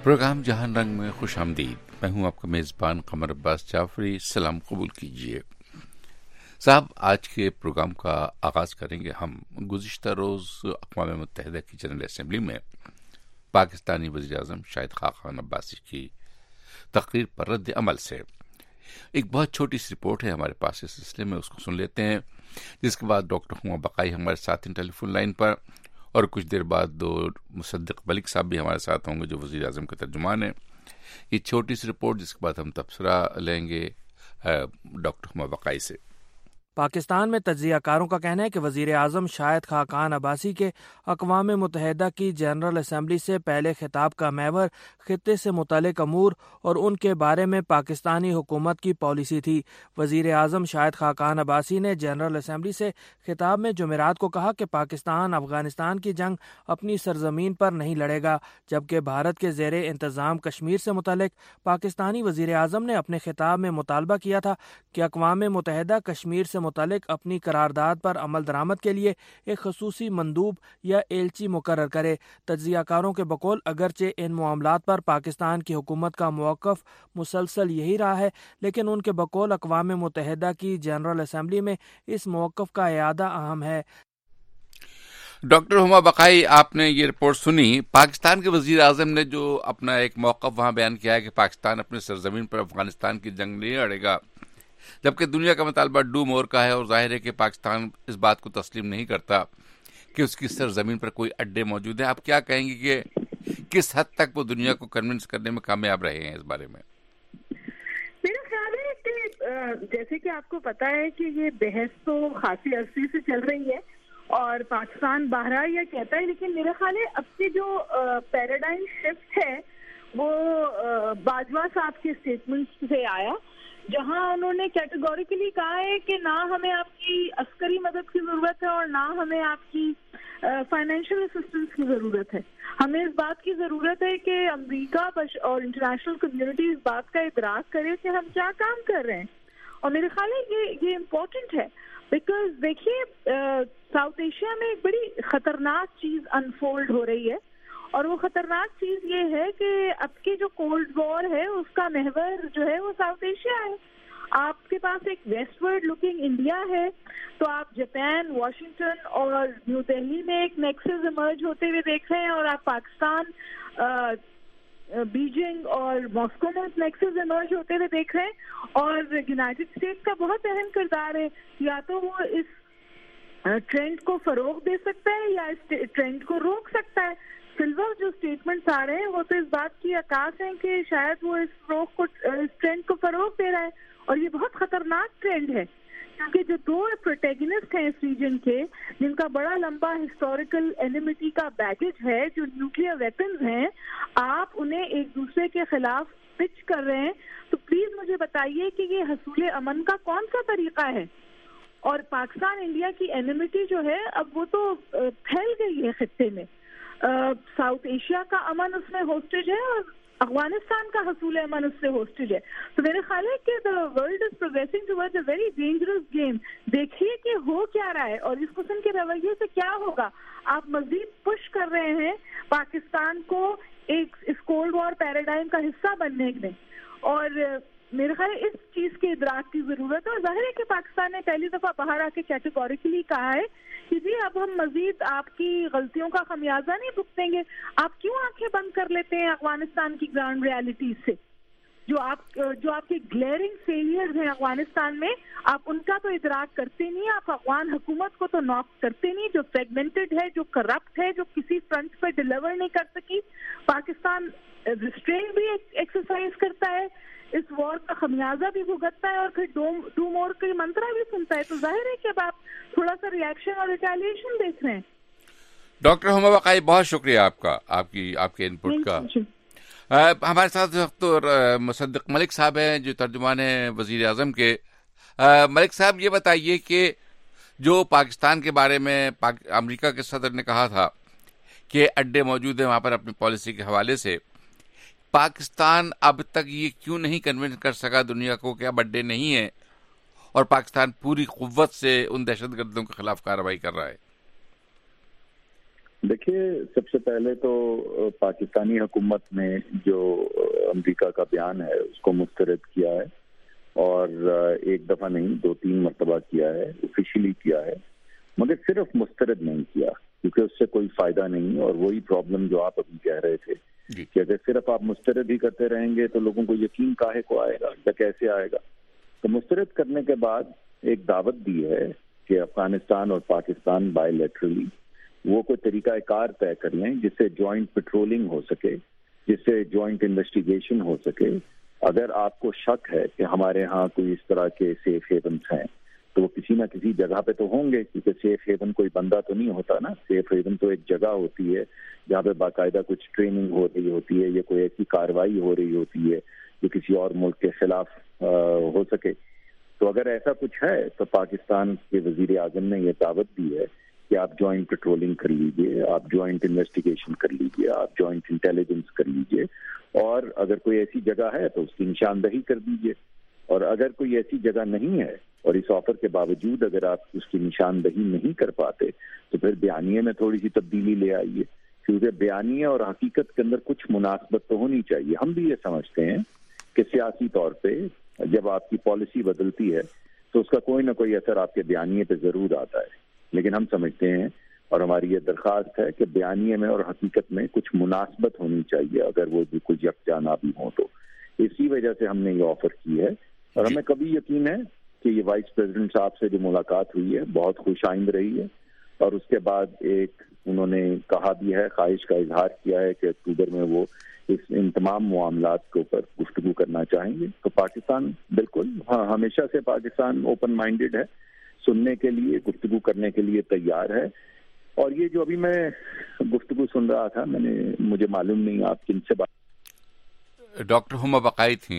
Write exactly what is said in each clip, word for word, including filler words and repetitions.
Programme جہان رنگ میں خوش آمدید. میں ہوں آپ کا میزبان قمر عباس جعفری. سلام قبول کیجیے. صاحب، آج کے پروگرام کا آغاز کریں گے ہم گزشتہ روز اقوام متحدہ کی جنرل اسمبلی میں پاکستانی وزیر اعظم شاہد خاقان عباسی کی تقریر پر رد عمل سے. ایک بہت چھوٹی سی رپورٹ ہے ہمارے پاس اس سلسلے میں، اس کو سن لیتے ہیں، جس کے بعد ڈاکٹر ہما بقائی ہمارے ساتھ ہیں ٹیلی فون لائن پر، اور کچھ دیر بعد دو مصدق ملک صاحب بھی ہمارے ساتھ ہوں گے جو وزیر اعظم کے ترجمان ہیں. یہ چھوٹی سی رپورٹ جس کے بعد ہم تبصرہ لیں گے ڈاکٹر ہما بقائی سے. پاکستان میں تجزیہ کاروں کا کہنا ہے کہ وزیر اعظم شاہد خاقان عباسی کے اقوام متحدہ کی جنرل اسمبلی سے پہلے خطاب کا محور خطے سے متعلق امور اور ان کے بارے میں پاکستانی حکومت کی پالیسی تھی. وزیر اعظم شاہد خاقان عباسی نے جنرل اسمبلی سے خطاب میں جمعرات کو کہا کہ پاکستان افغانستان کی جنگ اپنی سرزمین پر نہیں لڑے گا، جبکہ بھارت کے زیر انتظام کشمیر سے متعلق پاکستانی وزیر اعظم نے اپنے خطاب میں مطالبہ کیا تھا کہ اقوام متحدہ کشمیر سے متعلق اپنی قرارداد پر عمل درآمد کے لیے ایک خصوصی مندوب یا ایلچی مقرر کرے. تجزیہ کاروں کے بقول اگرچہ ان معاملات پر پاکستان کی حکومت کا موقف مسلسل یہی رہا ہے، لیکن ان کے بقول اقوام متحدہ کی جنرل اسمبلی میں اس موقف کا اعادہ اہم ہے. ڈاکٹر ہما بقائی، آپ نے یہ رپورٹ سنی. پاکستان کے وزیر اعظم نے جو اپنا ایک موقف وہاں بیان کیا ہے کہ پاکستان اپنے سرزمین پر افغانستان کی جنگ نہیں لڑے گا، جبکہ دنیا کا مطالبہ ڈو مور کا ہے، اور ظاہر ہے کہ پاکستان اس بات کو تسلیم نہیں کرتا کہ اس کی سرزمین پر کوئی اڈے موجود ہیں. آپ کیا کہیں گے کہ کس حد تک وہ دنیا کو کنونس کرنے میں کامیاب رہے ہیں اس بارے میں؟ میرا خیال ہے کہ جیسے کہ آپ کو پتا ہے کہ یہ بحث تو خاصی عرصے سے چل رہی ہے اور پاکستان باہر یہ کہتا ہے، لیکن میرا خیال ہے اب کی جو پیراڈائم شفٹ ہے وہ باجوہ صاحب کے اسٹیٹمنٹ سے آیا، جہاں انہوں نے کیٹیگوریکلی کہا ہے کہ نہ ہمیں آپ کی عسکری مدد کی ضرورت ہے اور نہ ہمیں آپ کی فائنینشیل اسسٹنس کی ضرورت ہے. ہمیں اس بات کی ضرورت ہے کہ امریکہ اور انٹرنیشنل کمیونٹی اس بات کا ادراک کرے کہ ہم کیا کام کر رہے ہیں. اور میرے خیال ہے یہ یہ امپورٹنٹ ہے، بیکاز دیکھیے ساؤتھ ایشیا میں ایک بڑی خطرناک چیز انفولڈ ہو رہی ہے، اور وہ خطرناک چیز یہ ہے کہ اب کی جو کولڈ وار ہے اس کا محور جو ہے وہ ساؤتھ ایشیا ہے. آپ کے پاس ایک ویسٹ ورڈ لکنگ انڈیا ہے، تو آپ جاپان، واشنگٹن اور نیو دہلی میں ایک نیکسس ایمرج ہوتے ہوئے دیکھ رہے ہیں، اور آپ پاکستان بیجنگ اور ماسکو میں نیکسس ایمرج ہوتے ہوئے دیکھ رہے ہیں. اور یونائٹڈ اسٹیٹس کا بہت اہم کردار ہے، یا تو وہ اس ٹرینڈ کو فروغ دے سکتا ہے یا اس ٹرینڈ کو روک سکتا ہے. فی الوقت جو اسٹیٹمنٹس آ رہے ہیں وہ تو اس بات کی عکاس ہیں کہ شاید وہ اس فروغ کو اس ٹرینڈ کو فروغ دے رہا ہے، اور یہ بہت خطرناک ٹرینڈ ہے، کیونکہ جو دو پروٹیگنسٹ ہیں اس ریجن کے، جن کا بڑا لمبا ہسٹوریکل اینیمیٹی کا بیگیج ہے، جو نیوکلیئر ویپنز ہیں، آپ انہیں ایک دوسرے کے خلاف پچ کر رہے ہیں. تو پلیز مجھے بتائیے کہ یہ حصول امن کا کون سا طریقہ ہے؟ اور پاکستان انڈیا کی اینیمیٹی جو ہے اب وہ تو پھیل گئی ہے خطے میں. ساؤتھ ایشیا کا امن اس میں ہوسٹیج ہے اور افغانستان کا حصول امن اس سے ہوسٹیج ہے. تو میرے خیال ہے کہ the world is progressing towards a very dangerous game. دیکھیے کہ ہو کیا رہا ہے اور اس قسم کے رویے سے کیا ہوگا. آپ مزید پش کر رہے ہیں پاکستان کو ایک اس کولڈ وار پیراڈائم کا حصہ بننے میں، اور میرے خیال ہے اس چیز کے ادراک کی ضرورت ہے. اور ظاہر ہے کہ پاکستان نے پہلی دفعہ باہر آ کے کیٹیگوریکلی کہا ہے کہ جی اب ہم مزید آپ کی غلطیوں کا خمیازہ نہیں بھگتیں گے. آپ کیوں آنکھیں بند کر لیتے ہیں افغانستان کی گراؤنڈ ریالٹیز سے؟ جو آپ جو آپ کے گلیئرنگ فیلئرز ہیں افغانستان میں، آپ ان کا تو ادراک کرتے نہیں. آپ افغان حکومت کو تو ناک کرتے نہیں، جو فریگمنٹڈ ہے، جو کرپٹ ہے، جو کسی فرنٹ پہ ڈیلیور نہیں کر سکی. پاکستان ریسٹرین بھی ایکسرسائز کرتا ہے، اس وار کا خمیازہ بھی بھگتتا ہے، اور پھر ڈو مور کی منترا بھی سنتا ہے. تو ظاہر ہے کہ اب آپ تھوڑا سا ریئیکشن اور ریٹیلیشن دیکھ رہے ہیں. ڈاکٹر ہما بقائی، بہت شکریہ آپ کا، آپ کی آپ کے انپٹ کا. ہمارے ساتھ تو مصدق ملک صاحب ہیں جو ترجمان ہیں وزیر اعظم کے. ملک صاحب، یہ بتائیے کہ جو پاکستان کے بارے میں امریکہ کے صدر نے کہا تھا کہ اڈے موجود ہیں وہاں پر اپنی پالیسی کے حوالے سے، پاکستان اب تک یہ کیوں نہیں کنونس کر سکا دنیا کو کہ اب اڈے نہیں ہیں، اور پاکستان پوری قوت سے ان دہشت گردوں کے خلاف کارروائی کر رہا ہے؟ دیکھیے، سب سے پہلے تو پاکستانی حکومت نے جو امریکہ کا بیان ہے اس کو مسترد کیا ہے، اور ایک دفعہ نہیں دو تین مرتبہ کیا ہے، آفیشیلی کیا ہے، مگر صرف مسترد نہیں کیا کیونکہ اس سے کوئی فائدہ نہیں. اور وہی پرابلم جو آپ ابھی کہہ رہے تھے کہ اگر صرف آپ مسترد ہی کرتے رہیں گے تو لوگوں کو یقین کاہے کو آئے گا یا کیسے آئے گا. تو مسترد کرنے کے بعد ایک دعوت دی ہے کہ افغانستان اور پاکستان بائی لیٹرلی وہ کوئی طریقہ کار طے کر لیں جس سے جوائنٹ پیٹرولنگ ہو سکے، جس سے جوائنٹ انویسٹیگیشن ہو سکے. اگر آپ کو شک ہے کہ ہمارے ہاں کوئی اس طرح کے سیف ہیونس ہیں تو وہ کسی نہ کسی جگہ پہ تو ہوں گے، کیونکہ سیف ہیون کوئی بندہ تو نہیں ہوتا نا. سیف ہیون تو ایک جگہ ہوتی ہے جہاں پہ باقاعدہ کچھ ٹریننگ ہو رہی ہوتی ہے یا کوئی ایسی کارروائی ہو رہی ہوتی ہے جو کسی اور ملک کے خلاف ہو سکے. تو اگر ایسا کچھ ہے تو پاکستان کے وزیر اعظم نے یہ دعوت دی ہے کہ آپ جوائنٹ پیٹرولنگ کر لیجئے، آپ جوائنٹ انویسٹیگیشن کر لیجئے، آپ جوائنٹ انٹیلیجنس کر لیجئے، اور اگر کوئی ایسی جگہ ہے تو اس کی نشاندہی کر دیجئے. اور اگر کوئی ایسی جگہ نہیں ہے اور اس آفر کے باوجود اگر آپ اس کی نشاندہی نہیں کر پاتے تو پھر بیانیے میں تھوڑی سی تبدیلی لے آئیے، کیونکہ بیانیے اور حقیقت کے اندر کچھ مناسبت تو ہونی چاہیے. ہم بھی یہ سمجھتے ہیں کہ سیاسی طور پہ جب آپ کی پالیسی بدلتی ہے تو اس کا کوئی نہ کوئی اثر آپ کے بیانیے پہ ضرور آتا ہے، لیکن ہم سمجھتے ہیں اور ہماری یہ درخواست ہے کہ بیانیے میں اور حقیقت میں کچھ مناسبت ہونی چاہیے اگر وہ بالکل یکجانا بھی ہوں. تو اسی وجہ سے ہم نے یہ آفر کی ہے، اور ہمیں کبھی یقین ہے کہ یہ وائس پریزیڈنٹ صاحب سے جو ملاقات ہوئی ہے بہت خوش آئند رہی ہے، اور اس کے بعد ایک انہوں نے کہا بھی ہے، خواہش کا اظہار کیا ہے کہ اکتوبر میں وہ اس ان تمام معاملات کے اوپر گفتگو کرنا چاہیں گے. تو پاکستان بالکل ہاں ہمیشہ سے پاکستان اوپن مائنڈیڈ ہے، سننے کے لیے، گفتگو کرنے کے لیے تیار ہے. اور یہ جو ابھی میں گفتگو سن رہا تھا، میں نے مجھے معلوم نہیں آپ کن سے بات. ڈاکٹر ہما بقائی تھیں.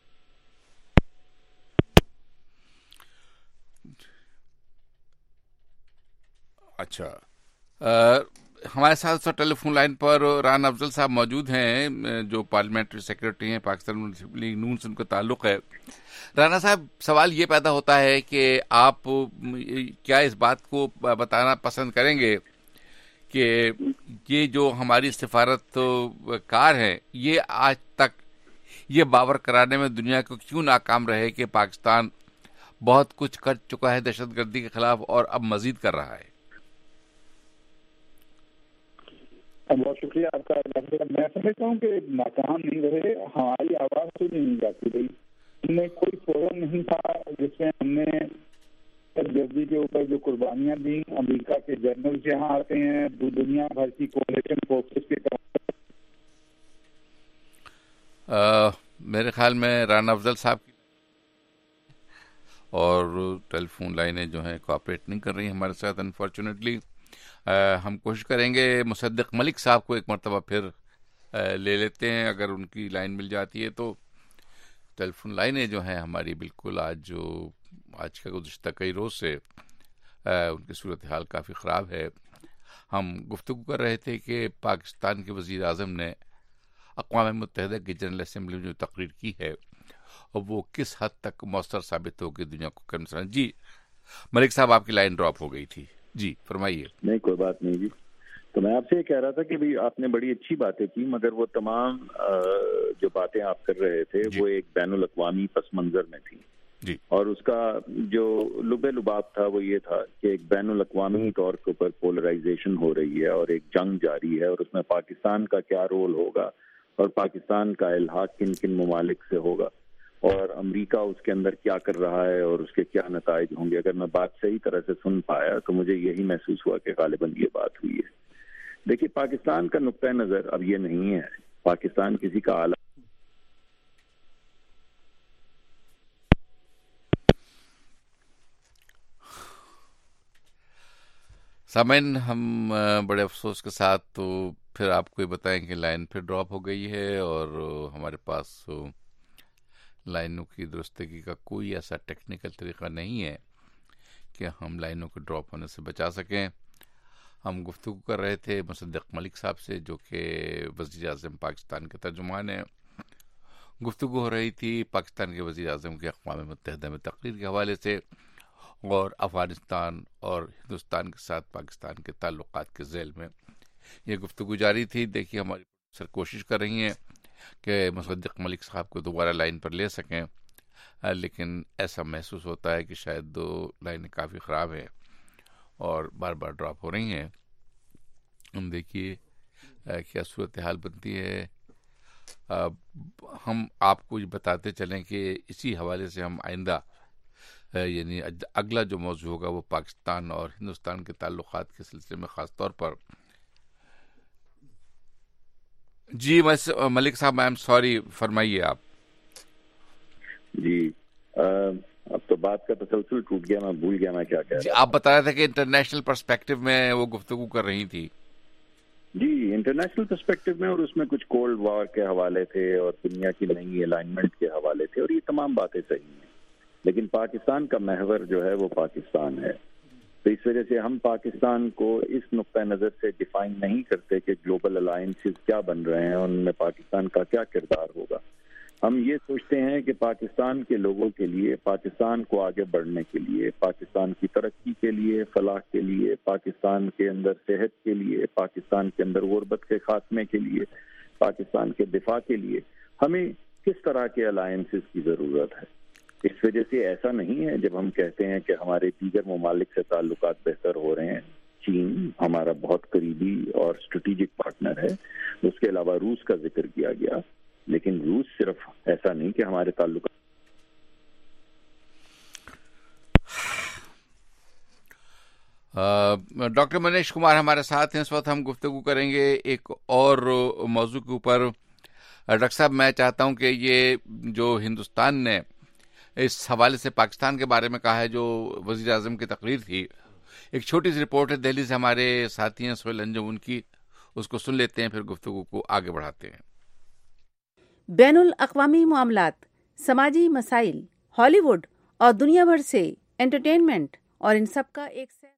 اچھا، ہمارے ساتھ ٹیلی فون لائن پر رانا افضل صاحب موجود ہیں جو پارلیمنٹری سیکرٹری ہیں پاکستان مسلم لیگ نون سے ان کا تعلق ہے. رانا صاحب، سوال یہ پیدا ہوتا ہے کہ آپ کیا اس بات کو بتانا پسند کریں گے کہ یہ جو ہماری سفارت کار ہیں یہ آج تک یہ باور کرانے میں دنیا کو کیوں ناکام رہے کہ پاکستان بہت کچھ کر چکا ہے دہشت گردی کے خلاف اور اب مزید کر رہا ہے؟ بہت شکریہ آپ کا. میں سمجھتا ہوں کہ ناکام نہیں رہے، ہماری آواز تو نہیں جاتی رہی. ہم نے کوئی فورم نہیں تھا جس میں ہم نے گردی کے اوپر جو قربانیاں دیں. امریکہ کے جنرل یہاں آتے ہیں، دنیا بھر کی کولیشن فورسز کے طرف. میرے خیال میں رانا افضل صاحب کی اور ٹیلی فون لائنیں جو ہیں کوآپریٹ نہیں کر رہی ہمارے ساتھ انفارچونیٹلی. ہم کوشش کریں گے مصدق ملک صاحب کو ایک مرتبہ پھر لے لیتے ہیں، اگر ان کی لائن مل جاتی ہے. تو ٹیلی فون لائنیں جو ہیں ہماری بالکل آج جو آج کا گزشتہ کئی روز سے ان کی صورتحال کافی خراب ہے. ہم گفتگو کر رہے تھے کہ پاکستان کے وزیر اعظم نے اقوام متحدہ کی جنرل اسمبلی میں جو تقریر کی ہے اور وہ کس حد تک مؤثر ثابت ہوگی دنیا کو کرنا. جی ملک صاحب، آپ کی لائن ڈراپ ہو گئی تھی. جی فرمائیے. نہیں کوئی بات نہیں جی. تو میں آپ سے یہ کہہ رہا تھا کہ بھی آپ نے بڑی اچھی باتیں کی، مگر وہ تمام جو باتیں آپ کر رہے تھے جی. وہ ایک بین الاقوامی پس منظر میں تھی جی. اور اس کا جو لب لباب تھا وہ یہ تھا کہ ایک بین الاقوامی طور کے اوپر پولرائزیشن ہو رہی ہے اور ایک جنگ جاری ہے، اور اس میں پاکستان کا کیا رول ہوگا اور پاکستان کا الحاق کن کن ممالک سے ہوگا اور امریکہ اس کے اندر کیا کر رہا ہے اور اس کے کیا نتائج ہوں گے. اگر میں بات صحیح طرح سے سن پایا تو مجھے یہی محسوس ہوا کہ غالباً یہ بات ہوئی ہے. دیکھیے، پاکستان کا نقطۂ نظر اب یہ نہیں ہے پاکستان کسی کا اعلیٰ. سامعین، ہم بڑے افسوس کے ساتھ تو پھر آپ کو یہ بتائیں کہ لائن پھر ڈراپ ہو گئی ہے اور ہمارے پاس لائنوں کی درستگی کا کوئی ایسا ٹیکنیکل طریقہ نہیں ہے کہ ہم لائنوں کو ڈراپ ہونے سے بچا سکیں. ہم گفتگو کر رہے تھے مصدق ملک صاحب سے جو کہ وزیر اعظم پاکستان کے ترجمان ہیں. گفتگو ہو رہی تھی پاکستان کے وزیر اعظم کے اقوام متحدہ میں تقریر کے حوالے سے اور افغانستان اور ہندوستان کے ساتھ پاکستان کے تعلقات کے ذیل میں یہ گفتگو جاری تھی. دیکھیے ہماری سر کوشش کر رہی ہیں کہ مصدق ملک صاحب کو دوبارہ لائن پر لے سکیں, لیکن ایسا محسوس ہوتا ہے کہ شاید دو لائنیں کافی خراب ہیں اور بار بار ڈراپ ہو رہی ہیں. ہم دیکھیے کیا صورتحال بنتی ہے. ہم آپ کو یہ بتاتے چلیں کہ اسی حوالے سے ہم آئندہ یعنی اگلا جو موضوع ہوگا وہ پاکستان اور ہندوستان کے تعلقات کے سلسلے میں خاص طور پر. جی ملک صاحب, آئی ایم سوری, فرمائیے آپ. جی اب تو بات کا تسلسل ٹوٹ گیا, میں بھول گیا میں کیا کہہ رہا. آپ بتا رہے تھے کہ انٹرنیشنل پرسپیکٹو میں وہ گفتگو کر رہی تھی. جی انٹرنیشنل پرسپیکٹو میں, اور اس میں کچھ کولڈ وار کے حوالے تھے اور دنیا کی نئی الائنمنٹ کے حوالے تھے, اور یہ تمام باتیں صحیح ہیں, لیکن پاکستان کا محور جو ہے وہ پاکستان ہے. تو اس وجہ سے ہم پاکستان کو اس نقطہ نظر سے ڈیفائن نہیں کرتے کہ گلوبل الائنسز کیا بن رہے ہیں, ان میں پاکستان کا کیا کردار ہوگا. ہم یہ سوچتے ہیں کہ پاکستان کے لوگوں کے لیے, پاکستان کو آگے بڑھنے کے لیے, پاکستان کی ترقی کے لیے, فلاح کے لیے, پاکستان کے اندر صحت کے لیے, پاکستان کے اندر غربت کے خاتمے کے لیے, پاکستان کے دفاع کے لیے ہمیں کس طرح کے الائنسز کی ضرورت ہے. اس وجہ سے ایسا نہیں ہے جب ہم کہتے ہیں کہ ہمارے دیگر ممالک سے تعلقات بہتر ہو رہے ہیں. چین ہمارا بہت قریبی اور اسٹریٹجک پارٹنر ہے, اس کے علاوہ روس کا ذکر کیا گیا, لیکن روس صرف ایسا نہیں کہ ہمارے تعلقات. ڈاکٹر منیش کمار ہمارے ساتھ ہیں. اس وقت ہم گفتگو کریں گے ایک اور موضوع کے اوپر. ڈاکٹر صاحب, میں چاہتا ہوں کہ یہ جو ہندوستان نے اس حوالے سے پاکستان کے بارے میں کہا ہے, جو وزیر اعظم کی تقریر تھی, ایک چھوٹی سی رپورٹ ہے دہلی سے ہمارے ساتھی ہیں سہیل انجم, ان کی, اس کو سن لیتے ہیں, پھر گفتگو کو آگے بڑھاتے ہیں. بین الاقوامی معاملات, سماجی مسائل, ہالی ووڈ اور دنیا بھر سے انٹرٹینمنٹ اور ان سب کا ایک سیٹ.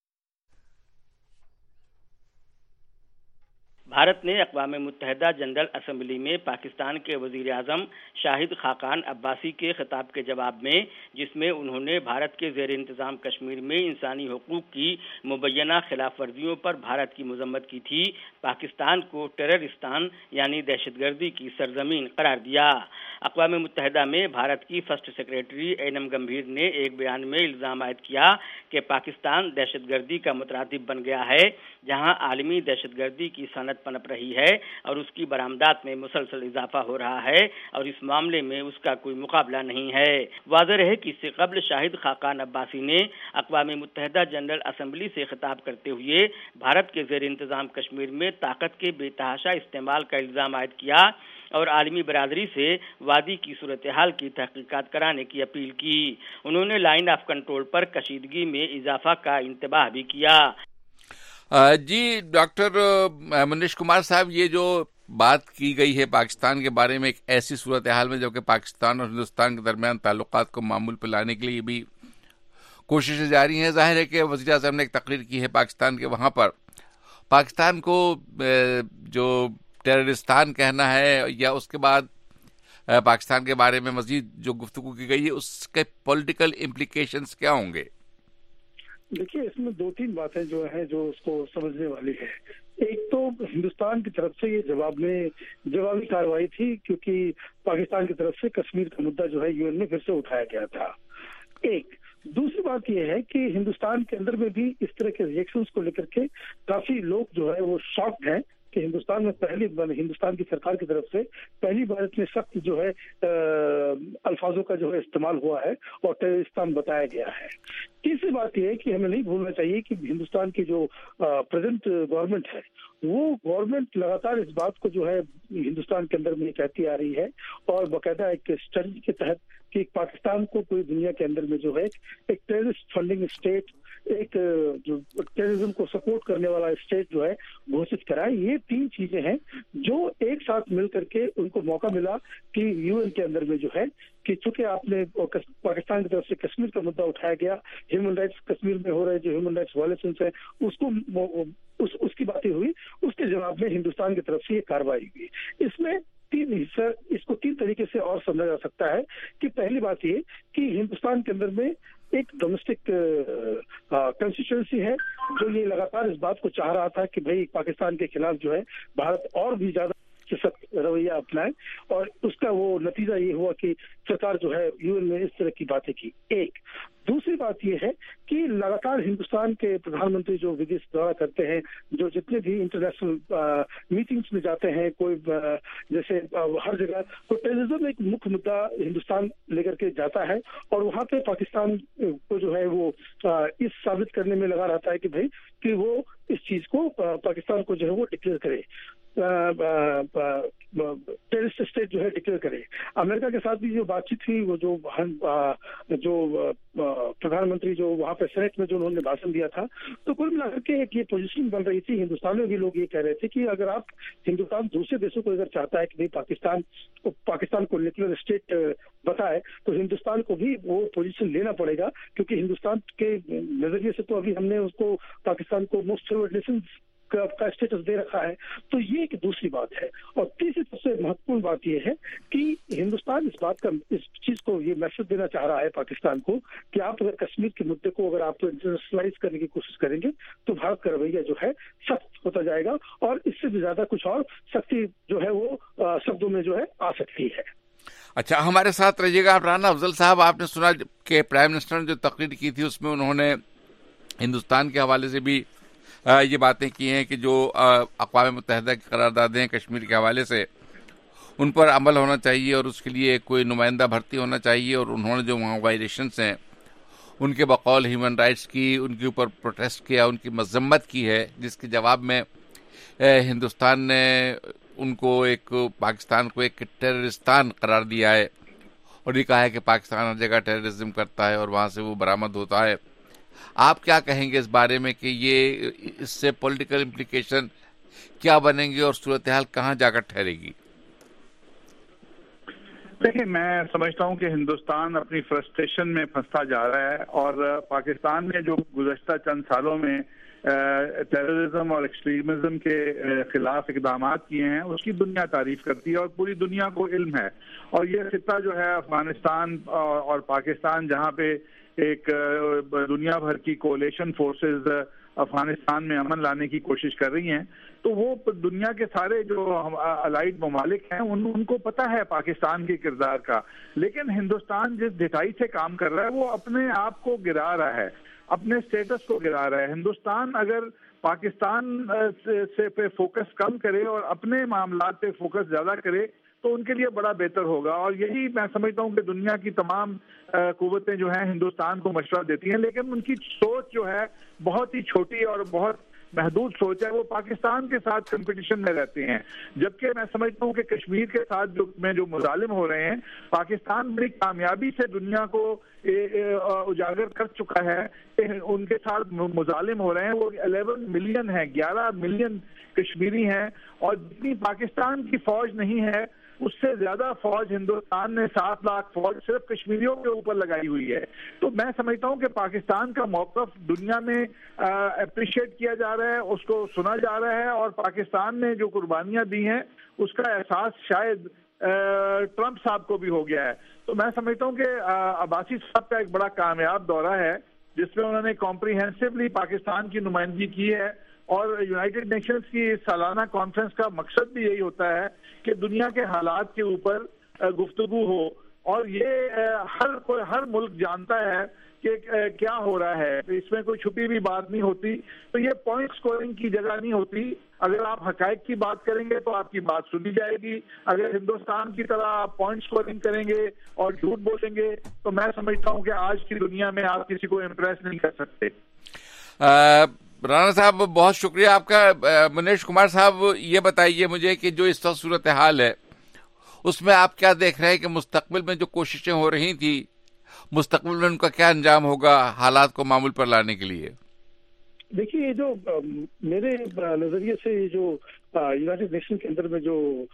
بھارت نے اقوام متحدہ جنرل اسمبلی میں پاکستان کے وزیر اعظم شاہد خاقان عباسی کے خطاب کے جواب میں, جس میں انہوں نے بھارت کے زیر انتظام کشمیر میں انسانی حقوق کی مبینہ خلاف ورزیوں پر بھارت کی مذمت کی تھی, پاکستان کو ٹیررستان یعنی دہشت گردی کی سرزمین قرار دیا. اقوام متحدہ میں بھارت کی فرسٹ سیکریٹری اینم گمبھیر نے ایک بیان میں الزام عائد کیا کہ پاکستان دہشت گردی کا مترادف بن گیا ہے, جہاں عالمی دہشت گردی کی صنعت پنپ رہی ہے اور اس کی برآمدات میں مسلسل اضافہ ہو رہا ہے, اور اس معاملے میں اس کا کوئی مقابلہ نہیں ہے. واضح ہے کہ اس سے قبل شاہد خاقان عباسی نے اقوام متحدہ جنرل اسمبلی سے خطاب کرتے ہوئے بھارت کے زیر انتظام کشمیر میں طاقت کے بے تحاشا استعمال کا الزام عائد کیا اور عالمی برادری سے وادی کی صورتحال کی تحقیقات کرانے کی اپیل کی. انہوں نے لائن آف کنٹرول پر کشیدگی میں اضافہ کا انتباہ بھی کیا. جی ڈاکٹر منیش کمار صاحب, یہ جو بات کی گئی ہے پاکستان کے بارے میں ایک ایسی صورتحال میں جبکہ پاکستان اور ہندوستان کے درمیان تعلقات کو معمول پہ لانے کے لیے بھی کوششیں جاری ہیں. ظاہر ہے کہ وزیر اعظم نے ایک تقریر کی ہے پاکستان کے, وہاں پر پاکستان کو جو ٹیررستان کہنا ہے یا اس کے بعد پاکستان کے بارے میں مزید جو گفتگو کی گئی ہے, اس کے پولیٹیکل امپلیکیشنز کیا ہوں گے؟ دیکھیے اس میں دو تین باتیں جو ہیں جو اس کو سمجھنے والی ہے. ایک تو ہندوستان کی طرف سے یہ جواب میں جوابی کارروائی تھی, کیونکہ پاکستان کی طرف سے کشمیر کا مدعا جو ہے یو این میں پھر سے اٹھایا گیا تھا. ایک دوسری بات یہ ہے کہ ہندوستان کے اندر میں بھی اس طرح کے ریئیکشنز کو لے کر کے کافی لوگ جو ہے وہ شاکڈ ہیں کہ ہندوستان میں پہلی ہندوستان کی سرکار کی طرف سے پہلی بار اتنے سخت جو ہے الفاظوں کا جو ہے استعمال ہوا ہے اور ٹیررستان بتایا گیا ہے. تیسری بات یہ ہے کہ ہمیں نہیں بھولنا چاہیے کہ ہندوستان کی جو پریزنٹ گورنمنٹ ہے وہ گورنمنٹ لگاتار اس بات کو جو ہے ہندوستان کے اندر میں کہتی آ رہی ہے اور باقاعدہ ایک اسٹریٹجی کے تحت کہ پاکستان کو پوری دنیا کے اندر میں جو ہے ایک ٹیررسٹ فنڈنگ اسٹیٹ, ایک جو ٹیررزم کو سپورٹ کرنے والا اسٹیٹ جو ہے گھوشت کرائے. یہ تین چیزیں ہیں جو ایک ساتھ مل کر کے ان کو موقع ملا کہ یو این کے اندر میں جو ہے کہ چونکہ آپ نے پاکستان کی طرف سے کشمیر کا مدعا اٹھایا گیا, ہیومن رائٹس کشمیر میں ہو رہے جو ہیومن رائٹس وائلیشنس ہیں اس کو اس, اس کی باتیں ہوئی, اس کے جواب میں ہندوستان کی طرف سے یہ کارروائی ہوئی. اس میں تین حصہ, اس کو تین طریقے سے اور سمجھا جا سکتا ہے کہ پہلی بات یہ کہ ہندوستان کے اندر میں एक डोमेस्टिक कंस्टिट्यूएंसी है जो ये लगातार इस बात को चाह रहा था कि भाई पाकिस्तान के खिलाफ जो है भारत और भी ज्यादा सख्त रवैया अपनाए, और उसका वो नतीजा ये हुआ कि सरकार जो है यूएन में इस तरह की बातें की। एक दूसरी बात ये है कि लगातार हिंदुस्तान के प्रधानमंत्री जो विदेश दौरा करते हैं, जो जितने भी इंटरनेशनल मीटिंग्स में जाते हैं, कोई आ, जैसे आ, हर जगह तो टेररिज्म एक मुख्य मुद्दा हिंदुस्तान लेकर के जाता है, और वहाँ पे पाकिस्तान को जो है वो आ, इस साबित करने में लगा रहता है कि भाई कि वो इस चीज को आ, पाकिस्तान को जो है वो डिक्लेयर करे, टेररिस्ट स्टेट जो है डिक्लेयर करे। अमेरिका के साथ भी जो बातचीत हुई, वो जो आ, जो प्रधानमंत्री जो वहाँ पे सेनेट में जो उन्होंने भाषण दिया था, तो कुल मिलाकर के एक ये पोजीशन बन रही थी। हिंदुस्तान में भी लोग ये कह रहे थे कि अगर आप हिंदुस्तान दूसरे देशों को अगर चाहता है कि भाई पाकिस्तान को पाकिस्तान को न्यूक्लियर स्टेट बताए, तो हिंदुस्तान को भी वो पोजीशन लेना पड़ेगा, क्योंकि हिंदुस्तान के नजरिए से तो अभी हमने उसको पाकिस्तान को मोस्ट फेवर्ड नेशन का स्टेटस दे रखा है। तो ये एक दूसरी बात है। और तीसरी सबसे महत्वपूर्ण बात ये है कि हिंदुस्तान इस बात का इस चीज को ये मैसेज देना चाह रहा है पाकिस्तान को कि आप अगर कश्मीर के मुद्दे को अगर आप इंटरनेशनलाइज करने की कोशिश करेंगे तो भारत का रवैया जो है सख्त होता जाएगा, और इससे भी ज्यादा कुछ और सख्ती जो है वो शब्दों में जो है आ सकती है। अच्छा, हमारे साथ रहिएगा आप राना अफजल साहब। आपने सुना कि प्राइम मिनिस्टर ने जो तकरीर की थी उसमें उन्होंने हिंदुस्तान के हवाले से भी ये बातें की हैं कि जो अक़वाम मुत्तहिदा की करारदादें कश्मीर के हवाले से उन पर अमल होना चाहिए और उसके लिए कोई नुमाइंदा भर्ती होना चाहिए, और उन्होंने जो वहाँ वायलेशंस हैं उनके बकौल ह्यूमन राइट्स की उनके ऊपर प्रोटेस्ट किया, उनकी मजम्मत की है, जिसके जवाब में हिंदुस्तान ने उनको एक पाकिस्तान को एक टेररिस्तान करार दिया है और ये कहा है कि पाकिस्तान हर जगह टेररिज्म करता है और वहाँ से वो बरामद होता है। आप क्या कहेंगे इस बारे में कि ये इससे पॉलिटिकल इम्प्लीकेशन क्या बनेंगे और सूरत हाल कहाँ जाकर ठहरेगी? देखिए, मैं समझता हूँ कि हिंदुस्तान अपनी फ्रस्ट्रेशन में फंसता जा रहा है, और पाकिस्तान ने जो गुज़श्ता चंद सालों में टेररिज्म और एक्सट्रीमिज्म के खिलाफ इकदाम किए हैं उसकी दुनिया तारीफ करती है और पूरी दुनिया को इल्म है। और ये खित्ता जो है अफगानिस्तान और पाकिस्तान, जहाँ पे एक दुनिया भर की कोलेशन फोर्सेस अफगानिस्तान में अमन लाने की कोशिश कर रही हैं, तो वो दुनिया के सारे जो अलाइड ममालिक हैं उन, उनको पता है पाकिस्तान के किरदार का। लेकिन हिंदुस्तान जिस ढिठाई से काम कर रहा है वो अपने आप को गिरा रहा है, अपने स्टेटस को गिरा रहा है। हिंदुस्तान अगर पाकिस्तान से, से पे फोकस कम करे और अपने मामलात पे फोकस ज्यादा करे तो उनके लिए बड़ा बेहतर होगा। और यही मैं समझता हूँ कि दुनिया की तमाम कुव्वतें जो हैं हिंदुस्तान को मशवरा देती हैं, लेकिन उनकी सोच जो है बहुत ही छोटी और बहुत महदूद सोच है। वो पाकिस्तान के साथ कंपटीशन में रहते हैं, जबकि मैं समझता हूँ कि कश्मीर के साथ जो में जो मुजालिम हो रहे हैं, पाकिस्तान बड़ी कामयाबी से दुनिया को ए, ए, उजागर कर चुका है। उनके साथ मुजालिम हो रहे हैं वो ग्यारह मिलियन है, ग्यारह मिलियन कश्मीरी हैं, और जितनी पाकिस्तान की फौज नहीं है उससे ज्यादा फौज हिंदुस्तान ने सात लाख फौज सिर्फ कश्मीरियों के ऊपर लगाई हुई है। तो मैं समझता हूँ कि पाकिस्तान का मौकफ दुनिया में अप्रिशिएट किया जा रहा है, उसको सुना जा रहा है, और पाकिस्तान ने जो कुर्बानियां दी हैं उसका एहसास शायद ट्रंप साहब को भी हो गया है। तो मैं समझता हूँ कि अब्बासी साहब का एक बड़ा कामयाब दौरा है जिसमें उन्होंने कॉम्प्रिहेंसिवली पाकिस्तान की नुमाइंदगी की है, और यूनाइटेड नेशंस की सालाना कॉन्फ्रेंस का मकसद भी यही होता है कि दुनिया के हालात के ऊपर गुफ्तगू हो। और ये हर कोई हर मुल्क जानता है कि क्या हो रहा है, इसमें कोई छुपी भी बात नहीं होती। तो ये पॉइंट स्कोरिंग की जगह नहीं होती। अगर आप हकायक की बात करेंगे तो आपकी बात सुनी जाएगी, अगर हिंदुस्तान की तरह आप पॉइंट स्कोरिंग करेंगे और झूठ बोलेंगे तो मैं समझता हूँ कि आज की दुनिया में आप किसी को इम्प्रेस नहीं कर सकते। आ... राणा साहब, बहुत शुक्रिया आपका। मनीष कुमार साहब, ये बताइए मुझे कि जो इस वक्त सूरत हाल है उसमें आप क्या देख रहे हैं कि मुस्तकबिल में जो कोशिशें हो रही थी, मुस्तकबिल में उनका क्या अंजाम होगा हालात को मामूल पर लाने के लिए? देखिए, ये जो आ, मेरे नजरिए से ये जो यूनाइटेड नेशन के अंदर में जो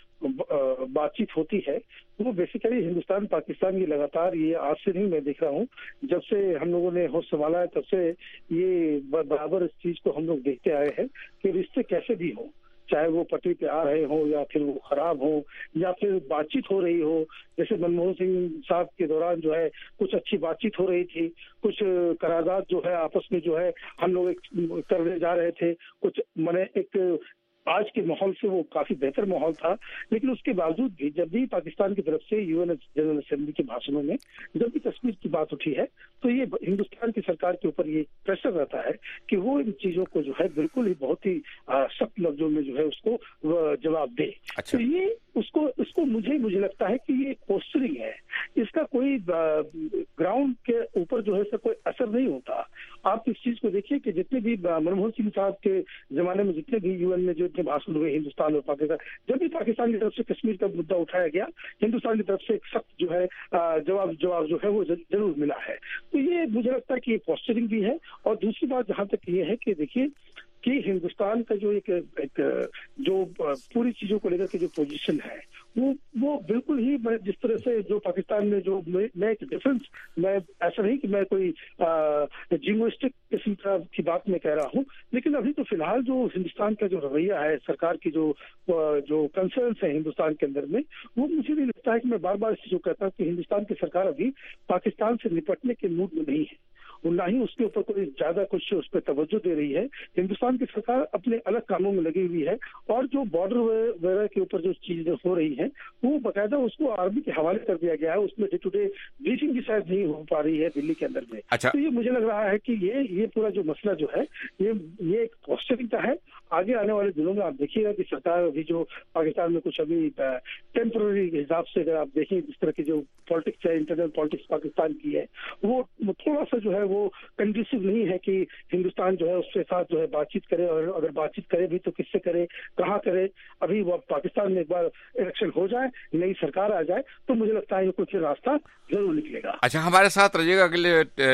बातचीत होती है वो बेसिकली हिंदुस्तान पाकिस्तान ये लगातार, ये आज से नहीं मैं देख रहा हूँ, जब से हम लोगों ने होश संभाला है तब से ये बराबर इस चीज को हम लोग देखते आए हैं कि रिश्ते कैसे भी हों, چاہے وہ پٹری پہ آ رہے ہوں یا پھر وہ خراب ہوں یا پھر بات چیت ہو رہی ہو. جیسے منموہن سنگھ صاحب کے دوران جو ہے کچھ اچھی بات چیت ہو رہی تھی, کچھ قرارداد جو ہے آپس میں جو ہے ہم لوگ کرنے جا رہے تھے, کچھ میں ایک آج کے ماحول سے وہ کافی بہتر ماحول تھا. لیکن اس کے باوجود بھی جب بھی پاکستان کی طرف سے یو این جنرل اسمبلی کے بھاشنوں میں جب بھی کشمیر کی بات اٹھی ہے تو یہ ہندوستان کی سرکار کے اوپر یہ پریشر رہتا ہے کہ وہ ان چیزوں کو جو ہے بالکل ہی بہت ہی سخت لفظوں میں جو ہے اس کو جواب دے. تو یہ اس کو اس کو مجھے مجھے لگتا ہے کہ یہ پوسچرنگ ہے, اس کا کوئی گراؤنڈ کے اوپر جو ہے اس کا کوئی اثر نہیں ہوتا. آپ اس چیز کو دیکھیے کہ جتنے بھی منموہن سنگھ صاحب کے زمانے میں جتنے بھی یو این میں جو اتنے بھاشن ہوئے ہندوستان اور پاکستان, جب بھی پاکستان کی طرف سے کشمیر کا مدعا اٹھایا گیا ہندوستان کی طرف سے ایک سخت جو ہے جواب جواب جو ہے وہ ضرور ملا ہے. تو یہ مجھے لگتا ہے کہ یہ پوسچرنگ بھی ہے. اور دوسری بات جہاں تک یہ ہے کہ دیکھیے کہ ہندوستان کا جو ایک, ایک جو پوری چیزوں کو لے کر کے جو پوزیشن ہے وہ وہ بالکل ہی میں جس طرح سے جو پاکستان میں جو میں ایک ڈفرینس, میں ایسا نہیں کہ میں کوئی جنگوسٹک قسم کی بات میں کہہ رہا ہوں, لیکن ابھی تو فی الحال جو ہندوستان کا جو رویہ ہے, سرکار کی جو جو کنسرنس ہے ہندوستان کے اندر میں, وہ مجھے بھی لگتا ہے کہ میں بار بار اس چیز کو کہتا ہوں کہ ہندوستان کی سرکار ابھی پاکستان سے نپٹنے کے موڈ میں نہیں ہے اور نہ ہی اس کے اوپر کوئی زیادہ کچھ اس پہ توجہ دے رہی ہے. ہندوستان کی سرکار اپنے الگ کاموں میں لگی ہوئی ہے اور جو بارڈر وغیرہ کے اوپر جو چیزیں ہو رہی ہیں وہ باقاعدہ اس کو آرمی کے حوالے کر دیا گیا ہے. اس میں ڈے ٹو ڈے بریفنگ بھی شاید نہیں ہو پا رہی ہے دلی کے اندر میں. اچھا. تو یہ مجھے لگ رہا ہے کہ یہ یہ پورا جو مسئلہ جو ہے یہ یہ ایک پوسچرنگ کا ہے. آگے آنے والے دنوں میں آپ دیکھیے گا کہ سرکار ابھی جو پاکستان میں کچھ ابھی ٹیمپرری حساب سے اگر آپ دیکھیں جس طرح کی جو پالیٹکس ہے, انٹرنل پالیٹکس پاکستان کی ہے, وہ تھوڑا سا جو ہے وہ کنڈیسو نہیں ہے کہ ہندوستان جو ہے اس کے ساتھ جو ہے بات چیت کرے, اور اگر بات چیت کرے بھی تو کس سے کرے, کہاں کرے. ابھی وہ پاکستان میں ایک بار الیکشن ہو جائے, نئی سرکار آ جائے تو مجھے لگتا ہے یہ کچھ راستہ ضرور نکلے گا. اچھا, ہمارے ساتھ رہیے گا اگلے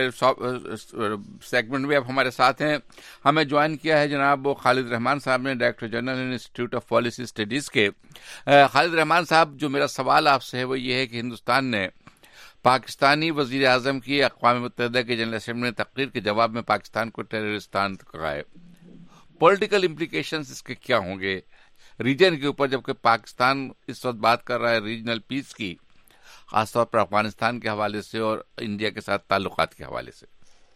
سیگمنٹ میں. اب ہمارے ساتھ ہیں, ہمیں جوائن کیا ہے جناب خالد رحمان صاحب نے, director general institute of policy studies کے. خالد رحمان صاحب, جو میرا سوال آپ سے ہے وہ یہ ہے کہ ہندوستان نے پاکستانی وزیر اعظم کی اقوام متحدہ کے جنرل اسمبلی میں تقریر کے جواب میں پاکستان کو ٹیررسٹان کہا ہے. پولیٹیکل امپلیکیشنز اس کے کیا ہوں گے ریجن کے اوپر, جبکہ پاکستان اس وقت بات کر رہا ہے ریجنل پیس کی, خاص طور پر افغانستان کے حوالے سے اور انڈیا کے ساتھ تعلقات کے حوالے سے؟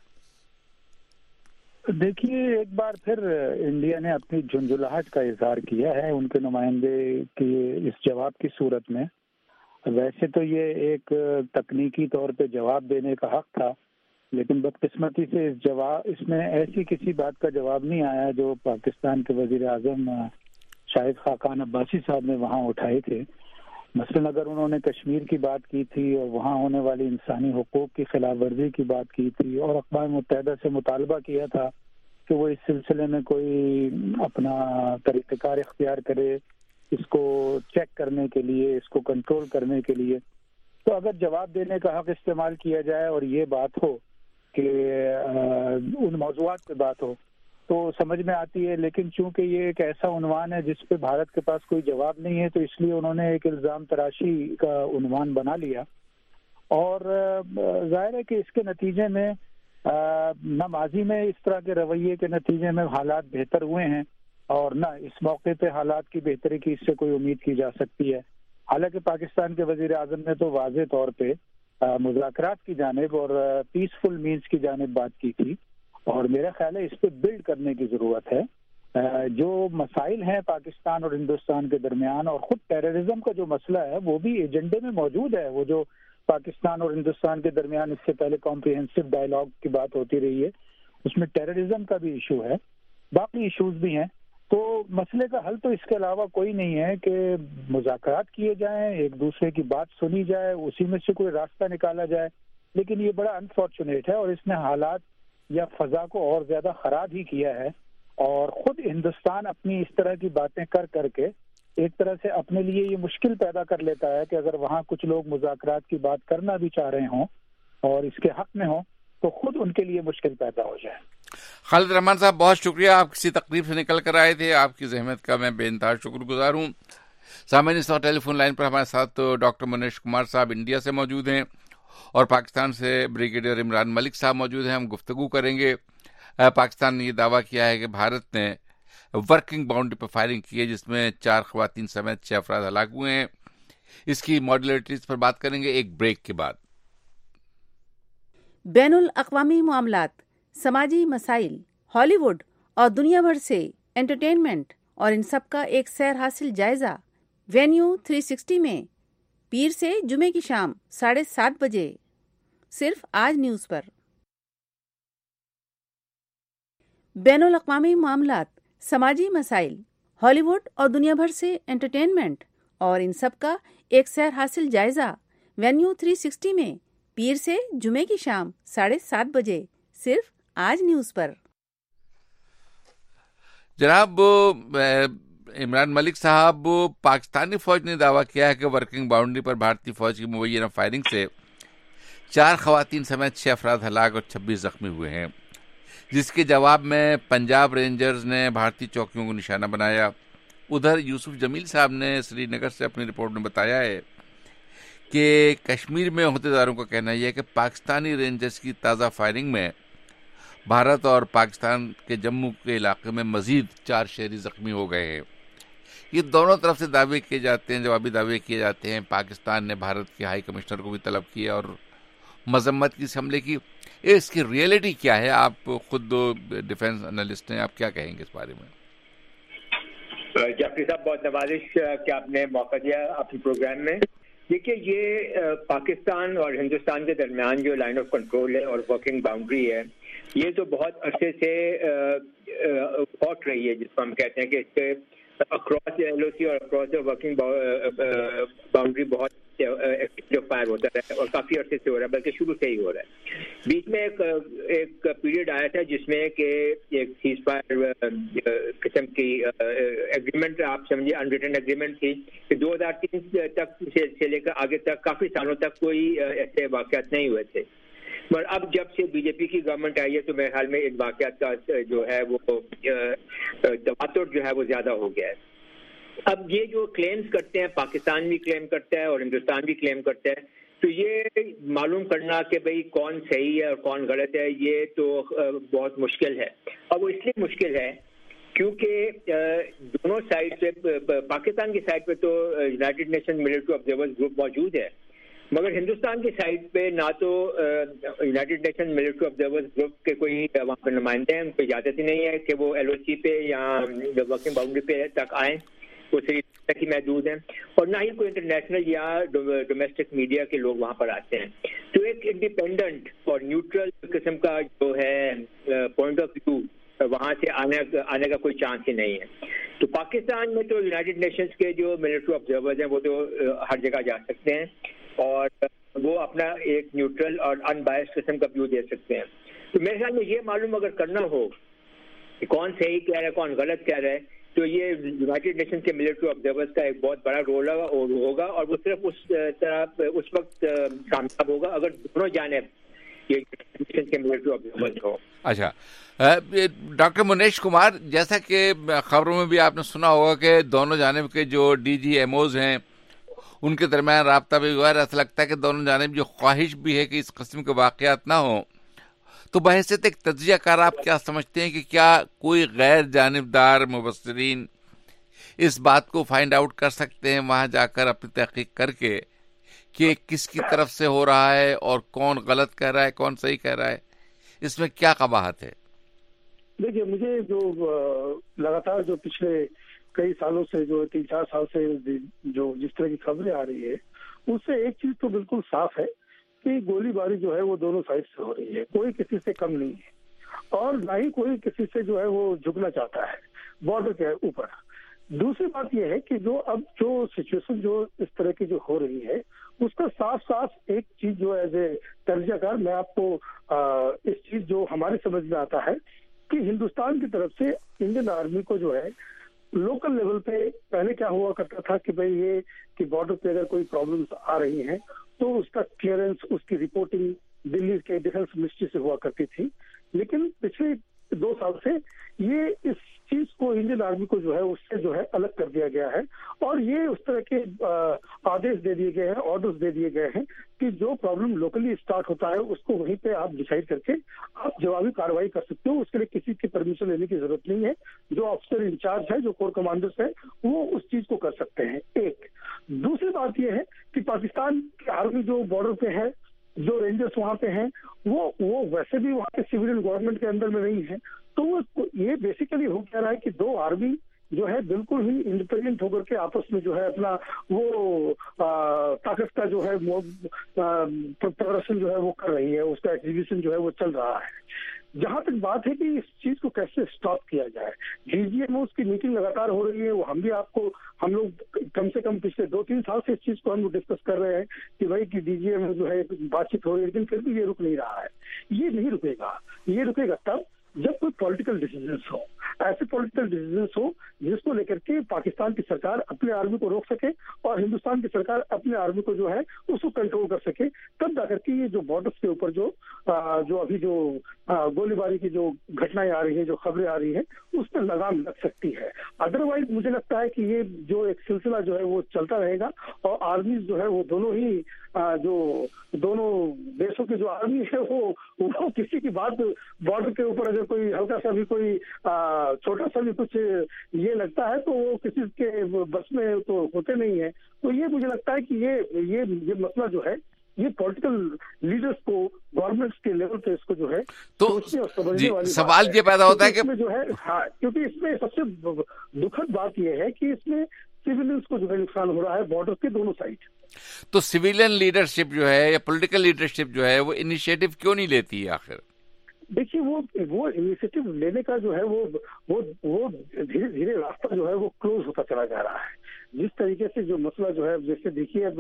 دیکھیے, ایک بار پھر انڈیا نے اپنی جھنجھلاہٹ کا اظہار کیا ہے ان کے نمائندے کی اس جواب کی صورت میں. ویسے تو یہ ایک تکنیکی طور پہ جواب دینے کا حق تھا, لیکن بدقسمتی سے اس جواب اس میں ایسی کسی بات کا جواب نہیں آیا جو پاکستان کے وزیر اعظم شاہد خاقان عباسی صاحب نے وہاں اٹھائے تھے. مثلاً اگر انہوں نے کشمیر کی بات کی تھی اور وہاں ہونے والی انسانی حقوق کی خلاف ورزی کی بات کی تھی اور اقوام متحدہ سے مطالبہ کیا تھا کہ وہ اس سلسلے میں کوئی اپنا طریقہ کار اختیار کرے اس کو چیک کرنے کے لیے, اس کو کنٹرول کرنے کے لیے, تو اگر جواب دینے کا حق استعمال کیا جائے اور یہ بات ہو کہ ان موضوعات پہ بات ہو تو سمجھ میں آتی ہے. لیکن چونکہ یہ ایک ایسا عنوان ہے جس پہ بھارت کے پاس کوئی جواب نہیں ہے, تو اس لیے انہوں نے ایک الزام تراشی کا عنوان بنا لیا. اور ظاہر ہے کہ اس کے نتیجے میں نہ ماضی میں اس طرح کے رویے کے نتیجے میں حالات بہتر ہوئے ہیں اور نہ اس موقع پہ حالات کی بہتری کی اس سے کوئی امید کی جا سکتی ہے. حالانکہ پاکستان کے وزیر اعظم نے تو واضح طور پہ مذاکرات کی جانب اور پیسفل مینز کی جانب بات کی تھی, اور میرا خیال ہے اس پہ بلڈ کرنے کی ضرورت ہے. جو مسائل ہیں پاکستان اور ہندوستان کے درمیان, اور خود ٹیررزم کا جو مسئلہ ہے وہ بھی ایجنڈے میں موجود ہے. وہ جو پاکستان اور ہندوستان کے درمیان اس سے پہلے کمپریہنسو ڈائلاگ کی بات ہوتی رہی ہے, اس میں ٹیررزم کا بھی ایشو ہے, باقی ایشوز بھی ہیں. تو مسئلے کا حل تو اس کے علاوہ کوئی نہیں ہے کہ مذاکرات کیے جائیں, ایک دوسرے کی بات سنی جائے, اسی میں سے کوئی راستہ نکالا جائے. لیکن یہ بڑا انفارچونیٹ ہے اور اس نے حالات یا فضا کو اور زیادہ خراب ہی کیا ہے. اور خود ہندوستان اپنی اس طرح کی باتیں کر کر کے ایک طرح سے اپنے لیے یہ مشکل پیدا کر لیتا ہے کہ اگر وہاں کچھ لوگ مذاکرات کی بات کرنا بھی چاہ رہے ہوں اور اس کے حق میں ہوں تو خود ان کے لیے مشکل پیدا ہو جائے. خالد رحمان صاحب, بہت شکریہ, آپ کسی تقریب سے نکل کر آئے تھے, آپ کی زحمت کا میں بے انتہا شکر گزار ہوں. سامعین, اس وقت ٹیلی فون لائن پر ہمارے ساتھ ڈاکٹر منیش کمار صاحب انڈیا سے موجود ہیں اور پاکستان سے بریگیڈیئر عمران ملک صاحب موجود ہیں. ہم گفتگو کریں گے. پاکستان نے یہ دعویٰ کیا ہے کہ بھارت نے ورکنگ باؤنڈری پر فائرنگ کی ہے جس میں چار خواتین سمیت چھ افراد ہلاک ہوئے ہیں. اس کی ماڈیولرٹیز پر بات کریں گے ایک بریک کے بعد. بین الاقوامی معاملات، سماجی مسائل، ہالی ووڈ اور دنیا بھر سے انٹرٹینمنٹ اور ان سب کا ایک سیر حاصل جائزہ وینیو تھری سکسٹی میں پیر سے جمعے کی شام ساڑھے سات بجے صرف آج نیوز پر. بین الاقوامی معاملات، سماجی مسائل، ہالی ووڈ اور دنیا بھر سے انٹرٹینمنٹ اور ان سب کا ایک سیر حاصل جائزہ وینیو تھری سکسٹی میں پیر سے جمعے کی شام ساڑھے سات بجے صرف آج نیوز پر. جناب عمران ملک صاحب، پاکستانی فوج نے دعویٰ کیا ہے کہ ورکنگ باؤنڈری پر بھارتی فوج کی مبینہ فائرنگ سے چار خواتین سمیت چھ افراد ہلاک اور چھبیس زخمی ہوئے ہیں، جس کے جواب میں پنجاب رینجرز نے بھارتی چوکیوں کو نشانہ بنایا. ادھر یوسف جمیل صاحب نے سری نگر سے اپنی رپورٹ میں بتایا ہے کہ کشمیر میں عہدیداروں کا کہنا یہ ہے کہ پاکستانی رینجرز کی تازہ فائرنگ میں بھارت اور پاکستان کے جموں کے علاقے میں مزید چار شہری زخمی ہو گئے ہیں. یہ دونوں طرف سے دعوے کیے جاتے ہیں، جوابی دعوے کیے جاتے ہیں. پاکستان نے بھارت کے ہائی کمشنر کو بھی طلب کیا اور مذمت کی اس حملے کی. اس کی ریئلٹی کیا ہے؟ آپ خود ڈیفنس انالسٹ ہیں، آپ کیا کہیں گے اس بارے میں؟ جعفری صاحب، بہت نوازش کہ آپ نے موقع دیا اپنے پروگرام میں. دیکھیے، یہ پاکستان اور ہندوستان کے درمیان جو لائن آف کنٹرول ہے اور ورکنگ باؤنڈری ہے، یہ تو بہت عرصے سے فوٹ رہی ہے، جس کو ہم کہتے ہیں کہ اس سے اکراس ایل او سی اور اکراس ورکنگ باؤنڈری بہت ایکٹیو فائر ہوتا ہے اور کافی عرصے سے ہو رہا ہے، بلکہ شروع سے ہی ہو رہا ہے. بیچ میں ایک ایک پیریڈ آیا تھا جس میں کہ ایک سیز فائر قسم کی ایگریمنٹ، آپ سمجھیے انریٹن ایگریمنٹ تھی کہ دو ہزار تین تک سے لے کر آگے تک کافی سالوں تک کوئی ایسے واقعات نہیں ہوئے تھے. مگر اب جب سے بی جے پی کی گورنمنٹ آئی ہے تو میرے خیال میں ان واقعات کا جو ہے وہ تواتر جو ہے وہ زیادہ ہو گیا ہے. اب یہ جو کلیمز کرتے ہیں، پاکستان بھی کلیم کرتا ہے اور ہندوستان بھی کلیم کرتا ہے، تو یہ معلوم کرنا کہ بھئی کون صحیح ہے اور کون غلط ہے، یہ تو بہت مشکل ہے. اور وہ اس لیے مشکل ہے کیونکہ دونوں سائڈ سے، پاکستان کی سائڈ پہ تو united nation military observers group موجود ہے، مگر ہندوستان کی سائڈ پہ نہ تو united nation military observers group کے کوئی وہاں پہ نمائندے ہیں، ان کو اجازت ہی نہیں ہے کہ وہ ایل او سی پہ یا ورکنگ باؤنڈری پہ تک آئیں، وہ صحیح تک ہی محدود ہیں، اور نہ ہی کوئی انٹرنیشنل یا ڈومیسٹک میڈیا کے لوگ وہاں پر آتے ہیں. تو ایک انڈیپینڈنٹ اور نیوٹرل قسم کا جو ہے پوائنٹ آف ویو وہاں سے آنے آنے کا کوئی چانس ہی نہیں ہے. تو پاکستان میں تو یونائٹڈ نیشنز کے جو ملٹری آبزرورز ہیں وہ تو ہر جگہ جا سکتے ہیں اور وہ اپنا ایک نیوٹرل اور ان بائسڈ قسم کا ویو دے سکتے ہیں. تو میرے خیال میں یہ معلوم اگر کرنا ہو کہ کون صحیح کہہ رہا ہے کون غلط کہہ رہا ہے، تو یہ یونائٹڈ نیشن کے ملٹری آبزرورز کا ایک بہت بڑا رول ہوگا، اور وہ صرف اس طرح اس وقت کامیاب ہوگا اگر دونوں جانب یہ نیشن کے ملٹری آبزرورز ہو. اچھا ڈاکٹر منیش کمار، جیسا کہ خبروں میں بھی آپ نے سنا ہوگا کہ دونوں جانب کے جو ڈی جی ایم اوز ہیں ان کے درمیان رابطہ بھی ہوا ہے. ایسا لگتا ہے کہ دونوں جانب جو خواہش بھی ہے کہ اس قسم کے واقعات نہ ہوں. تو بحیثیت ایک تجزیہ کار آپ کیا سمجھتے ہیں کہ کیا کوئی غیر جانبدار مبصرین اس بات کو فائنڈ آؤٹ کر سکتے ہیں وہاں جا کر اپنی تحقیق کر کے کہ کس کی طرف سے ہو رہا ہے اور کون غلط کہہ رہا ہے کون صحیح کہہ رہا ہے؟ اس میں کیا قباحت ہے؟ دیکھیے، مجھے جو لگاتار جو پچھلے کئی سالوں سے جو تین چار سال سے جو جس طرح کی خبریں آ رہی ہے اس سے ایک چیز تو بالکل صاف ہے کہ گولی باری جو ہے وہ دونوں سائڈ سے ہو رہی ہے، کوئی کسی سے کم نہیں ہے اور نہ ہی کوئی کسی سے جو ہے وہ جھکنا چاہتا ہے بارڈر کے اوپر. دوسری بات یہ ہے کہ جو اب جو سچویشن جو اس طرح کی جو ہو رہی ہے اس کا صاف صاف ایک چیز جو ایز اے تجزیہ کار میں آپ کو اس چیز جو ہماری سمجھ میں آتا ہے کہ ہندوستان کی طرف سے انڈین آرمی کو جو ہے لوکل لیول پہ پہلے کیا ہوا کرتا تھا کہ بھئی یہ کہ بارڈر پہ اگر کوئی پرابلمس آ رہی ہیں تو اس کا کلیئرنس، اس کی رپورٹنگ دلی کے ڈیفنس منسٹری سے ہوا کرتی تھی. لیکن پچھلے دو سال سے یہ اس چیز کو انڈین آرمی کو جو ہے اس سے جو ہے الگ کر دیا گیا ہے، اور یہ اس طرح کے آدیش دے دیے گئے ہیں، آرڈرز دے دیے گئے ہیں کہ جو پرابلم لوکلی اسٹارٹ ہوتا ہے اس کو وہیں پہ آپ ڈیسائیڈ کر کے آپ جوابی کارروائی کر سکتے ہو. اس کے لیے کسی کی پرمیشن لینے کی ضرورت نہیں ہے. جو افسر انچارج ہے، جو کور کمانڈرز ہیں، وہ اس چیز کو کر سکتے ہیں. ایک دوسری بات یہ ہے کہ پاکستان کی آرمی جو بارڈر پہ ہے، جو رینجرز وہاں پہ ہیں، وہ وہ ویسے بھی وہاں کے سویلین گورنمنٹ کے اندر میں نہیں ہے. تو وہ یہ بیسیکلی ہو کیا رہا ہے کہ دو آرمی جو ہے بالکل ہی انڈیپینڈنٹ ہو کر کے آپس میں جو ہے اپنا وہ طاقت کا جو ہے پردرشن جو ہے وہ کر رہی ہے، اس کا ایگزیبیشن جو ہے وہ چل رہا ہے. جہاں تک بات ہے کہ اس چیز کو کیسے اسٹاپ کیا جائے، ڈی جی ایم او اس کی میٹنگ لگاتار ہو رہی ہے. وہ ہم بھی آپ کو ہم لوگ کم سے کم پچھلے دو تین سال سے اس چیز کو ہم لوگ ڈسکس کر رہے ہیں کہ بھائی کہ ڈی جی ایم او جو ہے بات چیت ہو رہی ہے، لیکن پھر بھی یہ رک نہیں رہا ہے. یہ نہیں رکے گا. یہ رکے گا تب جب کوئی پولیٹیکل ڈیسیجنس ہو، ایسے پولیٹیکل ڈیسیجنس ہو جس کو لے کر کے پاکستان کی سرکار اپنے آرمی کو روک سکے اور ہندوستان کی سرکار اپنے آرمی کو جو ہے اس کو کنٹرول کر سکے. تب جا کر کے یہ جو بارڈرس کے اوپر جو جو ابھی جو گولی باری کی جو گھٹنائیں آ رہی ہیں، جو خبریں آ رہی ہیں، اس پر لگام لگ سکتی ہے. ادروائز مجھے لگتا ہے کہ یہ جو ایک سلسلہ جو ہے وہ چلتا رہے گا، اور آرمیز جو ہے وہ دونوں ہی جو دونوں دیشوں کی جو آرمی ہے وہ وہ کسی کی بات بارڈر کے اوپر اگر کوئی ہلکا سا بھی کوئی چھوٹا سا بھی کچھ یہ لگتا ہے تو وہ کسی کے بس میں تو ہوتے نہیں ہیں. تو یہ مجھے لگتا ہے کہ یہ یہ مسئلہ جو ہے یہ پولیٹیکل لیڈرز کو گورنمنٹس کے لیول پہ اس کو جو ہے تو جی سوال یہ پیدا ہوتا ہے کہ جو ہے ہاں کیونکہ اس میں سب سے دکھد بات یہ ہے کہ اس میں سیویلینز کو جو ہے نقصان ہو رہا ہے بارڈر کے دونوں سائڈ. تو سویلین لیڈرشپ جو ہے یا پولیٹیکل لیڈرشپ جو ہے وہ انیشیٹو کیوں نہیں لیتی ہے آخر؟ دیکھیے وہ وہ انیشیٹو لینے کا جو ہے وہ وہ وہ دھیرے دھیرے راستہ جو ہے وہ کلوز ہوتا چلا جا رہا ہے. جس طریقے سے جو مسئلہ جو ہے جیسے دیکھیے اب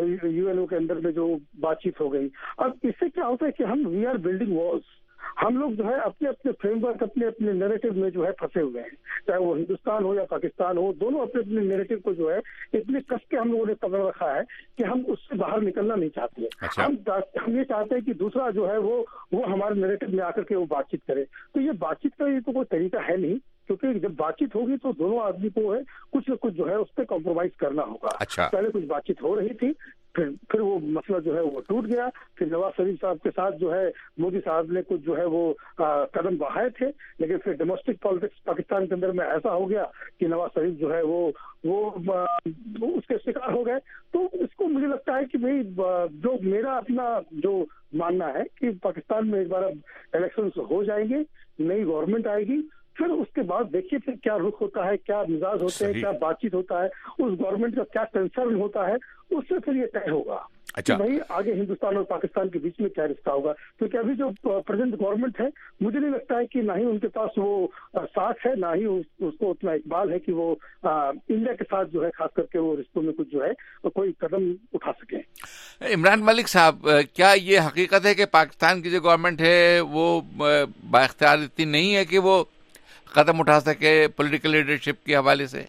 یو این او کے اندر میں جو بات چیت ہو گئی، اب اس سے کیا ہوتا ہے کہ ہم وی آر بلڈنگ والز. ہم لوگ جو ہے اپنے اپنے فریم ورک اپنے اپنے نیریٹو میں جو ہے پھنسے ہوئے ہیں، چاہے وہ ہندوستان ہو یا پاکستان ہو، دونوں اپنے اپنے نیریٹو کو جو ہے اتنے کس کے ہم لوگوں نے پکڑ رکھا ہے کہ ہم اس سے باہر نکلنا نہیں چاہتے ہیں. اچھا. ہم ہم یہ چاہتے ہیں کہ دوسرا جو ہے وہ وہ ہمارے نیریٹو میں آ کر کے وہ بات چیت کرے. تو یہ بات چیت کا یہ تو کوئی طریقہ ہے نہیں، کیونکہ جب بات چیت ہوگی تو دونوں آدمی کو ہے کچھ نہ کچھ جو ہے اس پہ کمپرومائز کرنا ہوگا. اچھا. پہلے کچھ بات چیت ہو رہی تھی، پھر پھر وہ مسئلہ جو ہے وہ ٹوٹ گیا. پھر نواز شریف صاحب کے ساتھ جو ہے مودی صاحب نے کچھ جو ہے وہ قدم بڑھائے تھے، لیکن پھر ڈومیسٹک پالیٹکس پاکستان کے اندر میں ایسا ہو گیا کہ نواز شریف جو ہے وہ وہ اس کے شکار ہو گئے. تو اس کو مجھے لگتا ہے کہ بھائی جو میرا اپنا جو ماننا ہے کہ پاکستان میں ایک بار اب الیکشن ہو جائیں گے، نئی گورنمنٹ آئے گی، پھر اس کے بعد دیکھیے پھر کیا رخ ہوتا ہے، کیا مزاج ہوتے ہیں، کیا بات چیت ہوتا ہے، اس گورنمنٹ کا کیا کنسرن ہوتا ہے، اس سے پھر یہ طے ہوگا کہ بھائی آگے ہندوستان اور پاکستان کے بیچ میں کیا رشتہ ہوگا. کیونکہ ابھی جو پریزنٹ گورنمنٹ ہے مجھے نہیں لگتا ہے کہ نہ ہی ان کے پاس وہ ساتھ ہے، نہ ہی اس کو اتنا اقبال ہے کہ وہ انڈیا کے ساتھ جو ہے خاص کر کے وہ رشتوں میں کچھ جو ہے کوئی قدم اٹھا سکیں. عمران ملک صاحب، کیا یہ حقیقت ہے کہ پاکستان کی جو گورنمنٹ ہے وہ بااختیار اتنی نہیں ہے کہ وہ قدم اٹھا سکے پولیٹیکل لیڈرشپ کے حوالے سے؟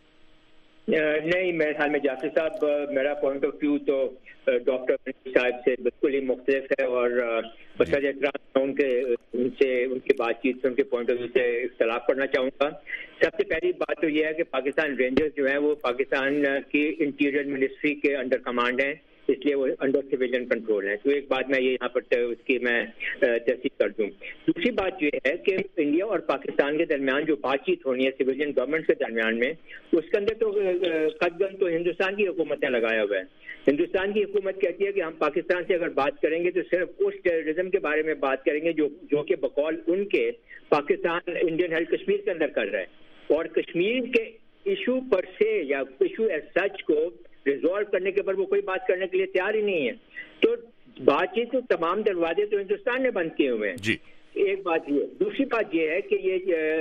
نہیں، میرے خیال میں جعفر صاحب میرا پوائنٹ آف ویو تو ڈاکٹر صاحب سے بالکل ہی مختلف ہے، اور بسر احترام ان کے ان سے ان کی بات چیت سے ان کے پوائنٹ آف ویو سے اختلاف کرنا چاہوں گا. سب سے پہلی بات تو یہ ہے کہ پاکستان رینجرز جو ہیں وہ پاکستان کی انٹیریئر منسٹری کے انڈر کمانڈ ہیں، اس لیے وہ انڈر سویلین کنٹرول ہے. تو ایک بات میں یہ یہاں پر اس کی میں تصدیق کر دوں. دوسری بات یہ ہے کہ انڈیا اور پاکستان کے درمیان جو بات چیت ہونی ہے سویلین گورنمنٹ کے درمیان میں، اس کے اندر تو قدغن تو ہندوستان کی حکومت نے لگایا ہوا ہے. ہندوستان کی حکومت کہتی ہے کہ ہم پاکستان سے اگر بات کریں گے تو صرف اس ٹیررزم کے بارے میں بات کریں گے جو جو کہ بقول ان کے پاکستان انڈین ہیلڈ کشمیر کے اندر کر رہا ہے، اور کشمیر کے ایشو پر سے یا ایشو ایز سچ کو ریزالو کرنے کے اوپر وہ کوئی بات کرنے کے لیے تیار ہی نہیں ہے. تو بات چیت تو تمام دروازے تو ہندوستان نے بند کیے ہوئے ہیں. جی ایک بات یہ. دوسری بات یہ ہے کہ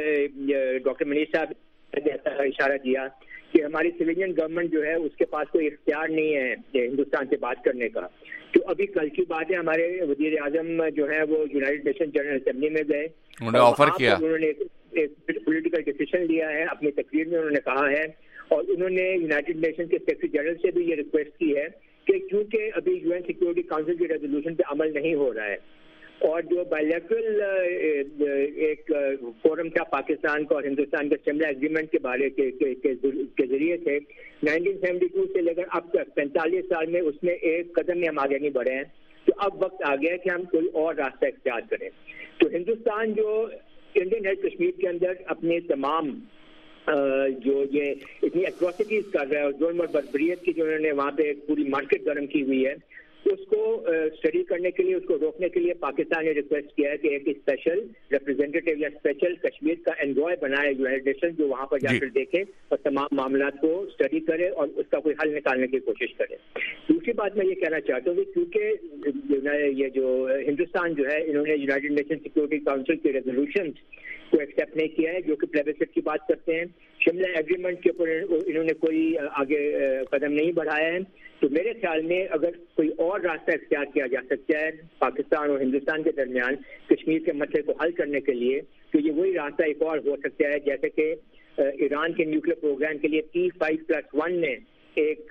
یہ ڈاکٹر منیش صاحب نے اشارہ دیا کہ ہماری سویلین گورنمنٹ جو ہے اس کے پاس کوئی اختیار نہیں ہے ہندوستان سے بات کرنے کا. تو ابھی کل کی بات ہے، ہمارے وزیر اعظم جو ہے وہ یونائیٹڈ نیشن جنرل اسمبلی میں گئے، انہوں نے آفر کیا، انہوں نے ایک پولیٹیکل ڈیسیشن لیا ہے. اپنی تقریر میں انہوں نے کہا ہے، اور انہوں نے یونائیٹڈ نیشن کے سیکرٹری جنرل سے بھی یہ ریکویسٹ کی ہے کہ کیونکہ ابھی یو این سیکورٹی کاؤنسل کی ریزولوشن پہ عمل نہیں ہو رہا ہے، اور جو بائیلیٹرل ایک فورم تھا پاکستان کا اور ہندوستان کے شملہ ایگریمنٹ کے بارے کے کے ذریعے سے نائنٹین سیونٹی ٹو سے لے کر اب تک پینتالیس سال میں اس میں ایک قدم میں ہم آگے نہیں بڑھے ہیں. تو اب وقت آ گیا کہ ہم کوئی اور راستہ اختیار کریں. تو ہندوستان جو انڈین ہیڈ کشمیر کے اندر اپنے تمام جو یہ اتنی ایٹراسٹیز کر رہا ہے اور ظلم اور بربریت کی جو انہوں نے وہاں پہ پوری مارکیٹ گرم کی ہوئی ہے, اس کو اسٹڈی کرنے کے لیے, اس کو روکنے کے لیے پاکستان نے ریکویسٹ کیا ہے کہ ایک اسپیشل ریپرزینٹیٹیو یا اسپیشل کشمیر کا انوائے بنائے یونائٹڈ نیشن, جو وہاں پر جا کر دیکھے اور تمام معاملات کو اسٹڈی کرے اور اس کا کوئی حل نکالنے کی کوشش کرے. دوسری بات میں یہ کہنا چاہتا ہوں کہ کیونکہ یہ جو ہندوستان جو ہے انہوں نے یونائٹڈ نیشن سیکورٹی کاؤنسل کے ریزولوشن کو ایکسیپٹ نہیں کیا ہے جو کہ پلیبسٹ کی بات کرتے ہیں, شملہ ایگریمنٹ کے اوپر انہوں نے کوئی آگے قدم نہیں بڑھایا ہے, تو میرے خیال میں اگر کوئی اور راستہ اختیار کیا جا سکتا ہے پاکستان اور ہندوستان کے درمیان کشمیر کے مسئلے کو حل کرنے کے لیے, تو یہ وہی راستہ ایک اور ہو سکتا ہے جیسے کہ ایران کے نیوکلیر پروگرام کے لیے ٹی فائیو پلس ون نے ایک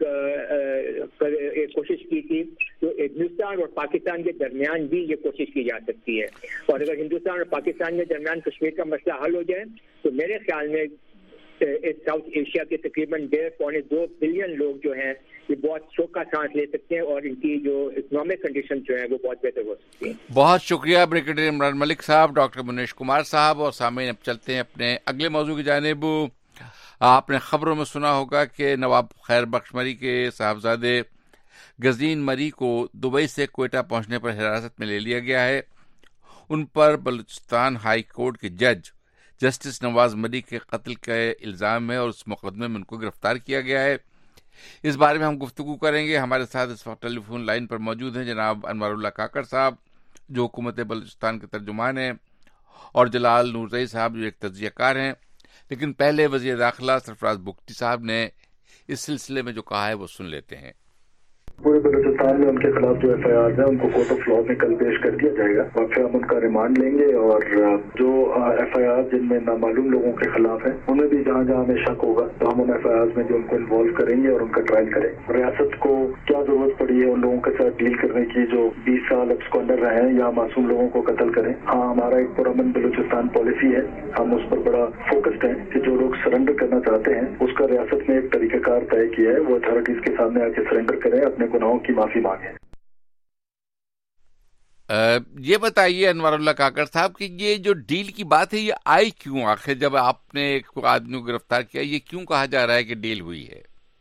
ایک کوشش کی تھی, تو ہندوستان اور پاکستان کے درمیان بھی یہ کوشش کی جا سکتی ہے. اور اگر ہندوستان اور پاکستان کے درمیان کشمیر کا مسئلہ حل ہو جائے تو میرے خیال میں ساؤتھ ایشیا کے تقریباً ڈیڑھ پونے دو بلین لوگ جو ہیں یہ بہت شوق کا سانس لے سکتے ہیں اور ان کی جو اکنامک کنڈیشن جو ہیں وہ بہت بہتر ہو سکتی ہیں. بہت شکریہ بریگیڈیئر عمران ملک صاحب, ڈاکٹر منیش کمار صاحب. اور سامعین اب چلتے ہیں اپنے اگلے موضوع کی جانب. آپ نے خبروں میں سنا ہوگا کہ نواب خیر بخش مری کے صاحبزادے گزین مری کو دبئی سے کوئٹہ پہنچنے پر حراست میں لے لیا گیا ہے. ان پر بلوچستان ہائی کورٹ کے جج جسٹس نواز مری کے قتل کا الزام ہے اور اس مقدمے میں ان کو گرفتار کیا گیا ہے. اس بارے میں ہم گفتگو کریں گے. ہمارے ساتھ اس وقت ٹیلی فون لائن پر موجود ہیں جناب انوار اللہ کاکڑ صاحب جو حکومت بلوچستان کے ترجمان ہیں, اور جلال نورزئی صاحب جو ایک تجزیہ کار ہیں. لیکن پہلے وزیر داخلہ سرفراز بگٹی صاحب نے اس سلسلے میں جو کہا ہے وہ سن لیتے ہیں. پورے بلوچستان میں ان کے خلاف جو ایف آئی آر ہے ان کو کورٹ آف لا میں کل پیش کر دیا جائے گا اور پھر ہم ان کا ریمانڈ لیں گے, اور جو ایف آئی آر جن میں نامعلوم لوگوں کے خلاف ہیں ان میں بھی جہاں جہاں ہمیں شک ہوگا تو ہم ان ایف آئی آر میں جو ان کو انوالو کریں گے اور ان کا ٹرائل کریں. ریاست کو کیا ضرورت پڑی ہے ان لوگوں کے ساتھ ڈیل کرنے کی جو بیس سال ابسکانڈر رہے ہیں یا معصوم لوگوں کو قتل کریں. ہاں ہمارا ایک پرامن بلوچستان پالیسی ہے, ہم اس پر بڑا فوکسڈ ہیں کہ جو لوگ سرنڈر کرنا چاہتے ہیں اس کا ریاست میں ایک طریقہ کار طے کیا ہے, وہ اتھارٹیز کے سامنے آ کے سرنڈر کریں, اپنے گناہوں کی معافی مانگیں. یہ بتائیے انوار اللہ کاکڑ صاحب کہ یہ جو ڈیل کی بات ہے یہ آئی کیوں آخر جب آپ نے ایک آدمی کو گرفتار کیا, یہ کیوں کہا جا رہا ہے کہ ڈیل ہوئی ہے؟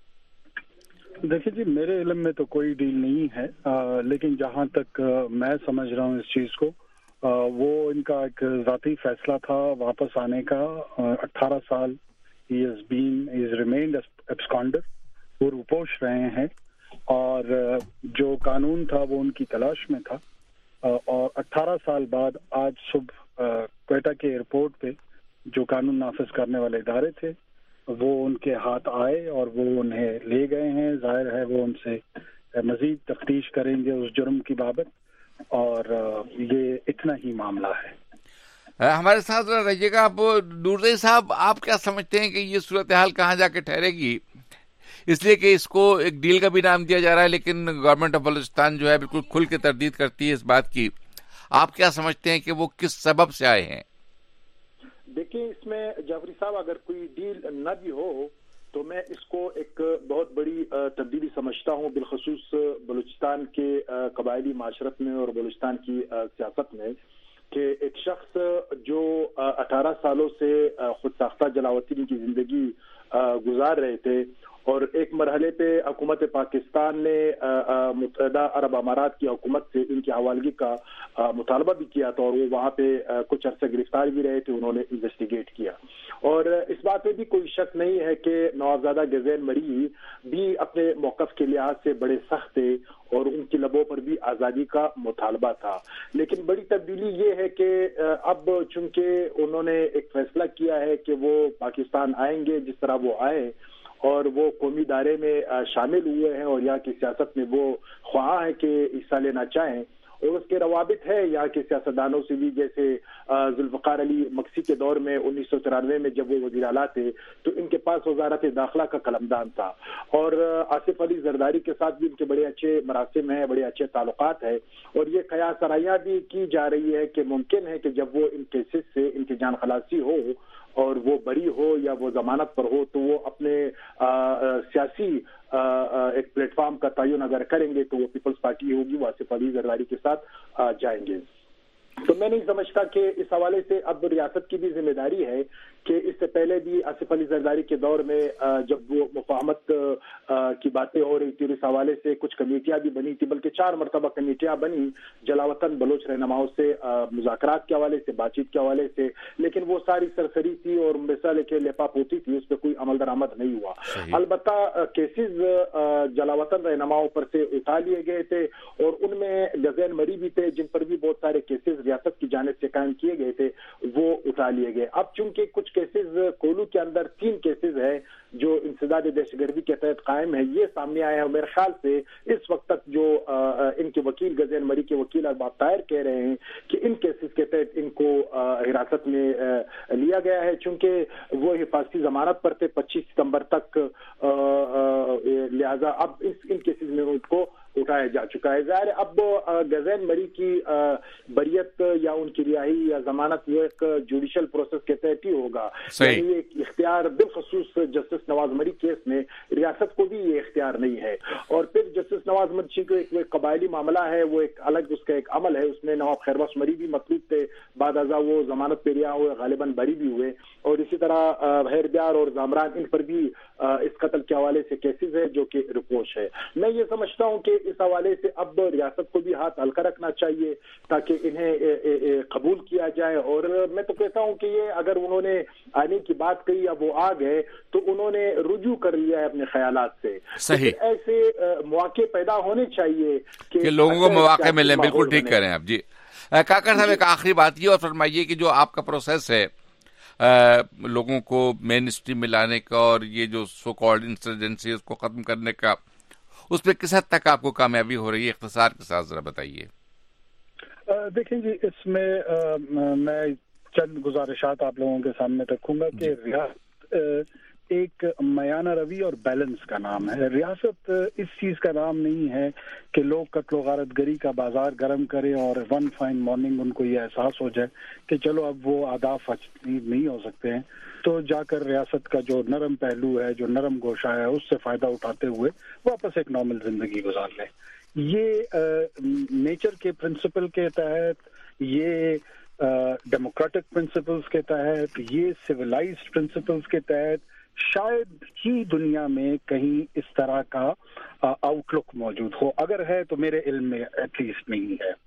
دیکھیے جی میرے علم میں تو کوئی ڈیل نہیں ہے, آ, لیکن جہاں تک آ, میں سمجھ رہا ہوں اس چیز کو آ, وہ ان کا ایک ذاتی فیصلہ تھا واپس آنے کا. اٹھارہ سال he has been he has remained absconder, وہ روپوش رہے ہیں اور جو قانون تھا وہ ان کی تلاش میں تھا. اور اٹھارہ سال بعد آج صبح کوئٹہ کے ایئرپورٹ پہ جو قانون نافذ کرنے والے ادارے تھے وہ ان کے ہاتھ آئے اور وہ انہیں لے گئے ہیں. ظاہر ہے وہ ان سے مزید تفتیش کریں گے اس جرم کی بابت, اور یہ اتنا ہی معاملہ ہے. ہمارے ساتھ رہیے گا آپ. نورزئی صاحب, آپ کیا سمجھتے ہیں کہ یہ صورتحال کہاں جا کے ٹھہرے گی؟ اس لیے کہ اس کو ایک ڈیل کا بھی نام دیا جا رہا ہے لیکن گورنمنٹ آف بلوچستان جو ہے بالکل کھل کے تردید کرتی ہے اس بات کی. آپ کیا سمجھتے ہیں کہ وہ کس سبب سے آئے ہیں؟ دیکھیں اس میں جعفری صاحب اگر کوئی ڈیل نہ بھی ہو تو میں اس کو ایک بہت بڑی تبدیلی سمجھتا ہوں, بالخصوص بلوچستان کے قبائلی معاشرت میں اور بلوچستان کی سیاست میں, کہ ایک شخص جو اٹھارہ سالوں سے خود ساختہ جلاوطنی کی زندگی گزار رہے تھے اور ایک مرحلے پہ حکومت پاکستان نے متحدہ عرب امارات کی حکومت سے ان کی حوالگی کا مطالبہ بھی کیا تھا اور وہ وہاں پہ کچھ عرصے گرفتار بھی رہے تھے, انہوں نے انویسٹیگیٹ کیا. اور اس بات میں بھی کوئی شک نہیں ہے کہ نوابزادہ گزین مری بھی اپنے موقف کے لحاظ سے بڑے سخت تھے اور ان کی لبوں پر بھی آزادی کا مطالبہ تھا. لیکن بڑی تبدیلی یہ ہے کہ اب چونکہ انہوں نے ایک فیصلہ کیا ہے کہ وہ پاکستان آئیں گے جس طرح وہ آئے اور وہ قومی دائرے میں شامل ہوئے ہیں اور یہاں کی سیاست میں وہ خواہاں ہے کہ حصہ لینا چاہیں, اور اس کے روابط ہے یہاں کے سیاستدانوں سے بھی, جیسے ذوالفقار علی مکسی کے دور میں انیس سو چورانوے میں جب وہ وزیر اعلیٰ تھے تو ان کے پاس وزارت داخلہ کا قلمدان تھا، اور آصف علی زرداری کے ساتھ بھی ان کے بڑے اچھے مراسم ہیں، بڑے اچھے تعلقات ہیں، اور یہ قیاس آرائیاں بھی کی جا رہی ہے کہ ممکن ہے کہ جب وہ ان کیسز سے ان کی جان خلاصی ہو اور وہ بری ہو یا وہ ضمانت پر ہو تو وہ اپنے آ, آ, سیاسی آ, آ, ایک پلیٹ فارم کا تعین اگر کریں گے تو وہ پیپلز پارٹی ہوگی، وہ آصف علی زرداری کے ساتھ آ, جائیں گے۔ تو میں نہیں سمجھتا کہ اس حوالے سے اب ریاست کی بھی ذمہ داری ہے کہ اس سے پہلے بھی آصف علی زرداری کے دور میں جب وہ مفاہمت کی باتیں ہو رہی تھی اس حوالے سے کچھ کمیٹیاں بھی بنی تھی، بلکہ چار مرتبہ کمیٹیاں بنی جلاوطن بلوچ رہنماؤں سے مذاکرات کے حوالے سے، بات چیت کے حوالے سے، لیکن وہ ساری سرسری تھی اور مثال کے لیپا پوتی تھی، اس پہ کوئی عمل درآمد نہیں ہوا۔ البتہ کیسز جلاوطن رہنماؤں پر سے اٹھا لیے گئے تھے اور ان میں گزین مری بھی تھے جن پر بھی بہت سارے کیسز ریاست کی جانب سے قائم کیے گئے تھے، وہ اٹھا لیے گئے۔ اب چونکہ کچھ کیسز کولو کے اندر تین کیسز ہیں جو انسداد دہشت گردی کے تحت قائم ہے، یہ سامنے آئے ہیں۔ میرے خیال سے اس وقت تک جو ان کے وکیل گزین مری کے وکیل ارباب طاہر کہہ رہے ہیں کہ ان کیسز کے تحت ان کو حراست میں لیا گیا ہے، چونکہ وہ حفاظتی ضمانت پر تھے پچیس ستمبر تک، لہذا اب ان کیسز میں ان کو اٹھایا جا چکا ہے۔ ظاہر اب گزین مری کی بریت یا ان کی رہائی یا ضمانت وہ ایک جوڈیشل پروسیس کے تحت ہی ہوگا، یعنی یہ اختیار بالخصوص جسٹس نواز مری کیس میں ریاست کو بھی یہ اختیار نہیں ہے۔ اور پھر جسٹس نواز مری کو ایک قبائلی معاملہ ہے، وہ ایک الگ اس کا ایک عمل ہے، اس میں نواب خیربخش مری بھی مطلوب تھے، بعد ازاں وہ ضمانت پہ رہا ہوئے، غالباً بری بھی ہوئے، اور اسی طرح بحیر دیار اور زامران ان پر بھی اس قتل کے حوالے سے کیسز ہے جو کہ رپوش ہے۔ میں یہ سمجھتا ہوں کہ اس حوالے سے اب ریاست کو بھی ہاتھ ہلکا رکھنا چاہیے تاکہ انہیں قبول کیا جائے، اور میں تو کہتا ہوں کہ یہ اگر انہوں نے آنے کی بات کہی، اب وہ آ گئے تو انہوں نے رجوع کر لیا ہے اپنے خیالات سے۔ صحیح، ایسے مواقع پیدا ہونے چاہیے کہ لوگوں کو مواقع ملیں۔ بالکل ٹھیک کہہ رہے ہیں آپ جی۔ کاکڑ صاحب ایک آخری بات یہ اور فرمائیے کہ جو آپ کا پروسیس ہے لوگوں کو مین اسٹریم میں لانے کا اور یہ جو سو کالڈ انسرجنسی اس کو ختم کرنے کا، اس پہ کس حد تک آپ کو کامیابی ہو رہی ہے؟ اختصار کے ساتھ ذرا بتائیے۔ دیکھیں جی، اس میں میں چند گزارشات آپ لوگوں کے سامنے رکھوں گا کہ ریاست ایک میانہ روی اور بیلنس کا نام ہے۔ ریاست اس چیز کا نام نہیں ہے کہ لوگ قتل و غارت گری کا بازار گرم کرے اور ون فائن مارننگ ان کو یہ احساس ہو جائے کہ چلو اب وہ اہداف اچیو نہیں ہو سکتے ہیں تو جا کر ریاست کا جو نرم پہلو ہے، جو نرم گوشہ ہے، اس سے فائدہ اٹھاتے ہوئے واپس ایک نارمل زندگی گزار لیں۔ یہ نیچر کے پرنسپل کے تحت، یہ ڈیموکریٹک پرنسپلز کے تحت، یہ سویلائزڈ پرنسپلز کے تحت شاید ہی دنیا میں کہیں اس طرح کا آؤٹ لک موجود ہو، اگر ہے تو میرے علم میں ایٹ لیسٹ نہیں ہے۔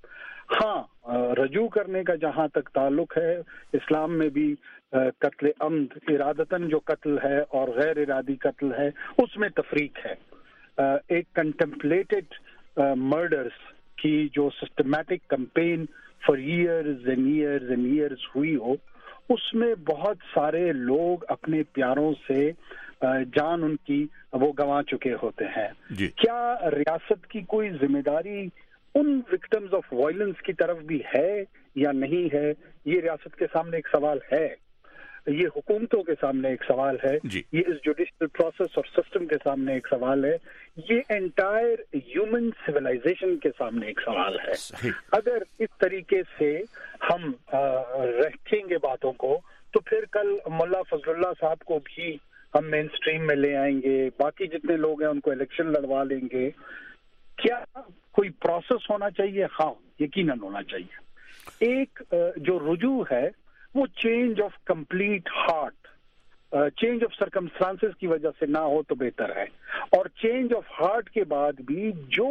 ہاں، رجوع کرنے کا جہاں تک تعلق ہے، اسلام میں بھی قتل عمد، ارادتاً جو قتل ہے اور غیر ارادی قتل ہے، اس میں تفریق ہے۔ ایک کنٹمپلیٹڈ مرڈرز کی جو systematic campaign for years and years and years ہوئی ہو، اس میں بہت سارے لوگ اپنے پیاروں سے جان ان کی وہ گنوا چکے ہوتے ہیں۔ جی۔ کیا ریاست کی کوئی ذمہ داری ان وکٹمز آف وائلنس کی طرف بھی ہے یا نہیں ہے؟ یہ ریاست کے سامنے ایک سوال ہے، یہ حکومتوں کے سامنے ایک سوال ہے، جی۔ یہ اس جوڈیشل پروسیس اور سسٹم کے سامنے ایک سوال ہے، یہ انٹائر ہیومن سویلائزیشن کے سامنے ایک سوال ہے۔ اگر اس طریقے سے ہم رکھیں گے باتوں کو تو پھر کل ملا فضل اللہ صاحب کو بھی ہم مین اسٹریم میں لے آئیں گے، باقی جتنے لوگ ہیں ان کو الیکشن لڑوا لیں گے۔ کیا کوئی پروسیس ہونا چاہیے؟ ہاں، یقیناً ہونا چاہیے۔ ایک جو رجوع ہے وہ change of complete heart, change of circumstances کی وجہ سے نہ ہو تو بہتر ہے، اور چینج آف ہارٹ کے بعد بھی جو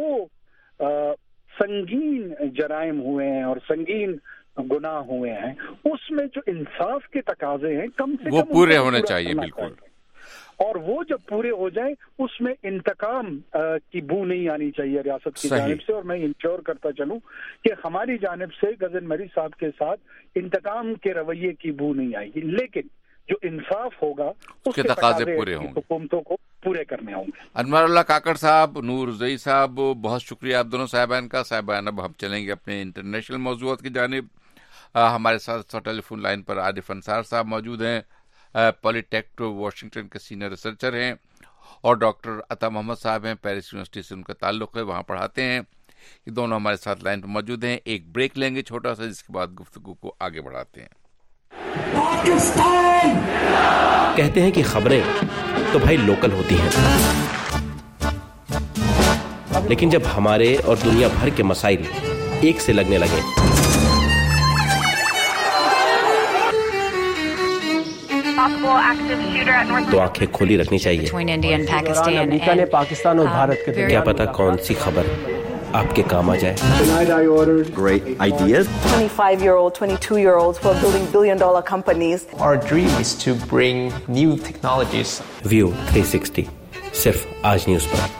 سنگین جرائم ہوئے ہیں اور سنگین گناہ ہوئے ہیں اس میں جو انصاف کے تقاضے ہیں کم سے کم وہ پورے ہونے چاہیے، بالکل، اور وہ جب پورے ہو جائیں اس میں انتقام کی بو نہیں آنی چاہیے ریاست کی جانب سے۔ اور میں انشور کرتا چلوں کہ ہماری جانب سے گزن مری صاحب کے ساتھ انتقام کے رویے کی بو نہیں آئے گی، لیکن جو انصاف ہوگا اس کے تقاضے پورے ہوں گے، حکومتوں کو پورے کرنے ہوں گے۔ انوار اللہ کاکڑ صاحب، نور زئی صاحب، بہت شکریہ آپ دونوں صاحبان کا۔ صاحبان اب ہم چلیں گے اپنے انٹرنیشنل موضوعات کی جانب۔ ہمارے ساتھ ٹیلی فون لائن پر عارف انصار صاحب موجود ہیں، پولی ٹیک واشنگٹن کے سینئر ریسرچر ہیں، اور ڈاکٹر عطا محمد صاحب ہیں، پیرس یونیورسٹی سے ان کا تعلق ہے، وہاں پڑھاتے ہیں. یہ دونوں ہمارے ساتھ لائن پر موجود ہیں. ایک بریک لیں گے چھوٹا سا، جس کے بعد گفتگو کو آگے بڑھاتے ہیں. پاکستان کہتے ہیں کہ خبریں تو بھائی لوکل ہوتی ہیں، لیکن جب ہمارے اور دنیا بھر کے مسائل ایک سے لگنے لگے تو آنکھیں کھولی رکھنی چاہیے. امریکہ نے پاکستان اور بھارت کے کیا پتا کون سی خبر آپ کے کام آ جائے. Great ideas. twenty-five-year-old, twenty-two-year-olds who are building billion-dollar companies. Our dream is to bring new technologies. View three sixty صرف آج نیوز پر.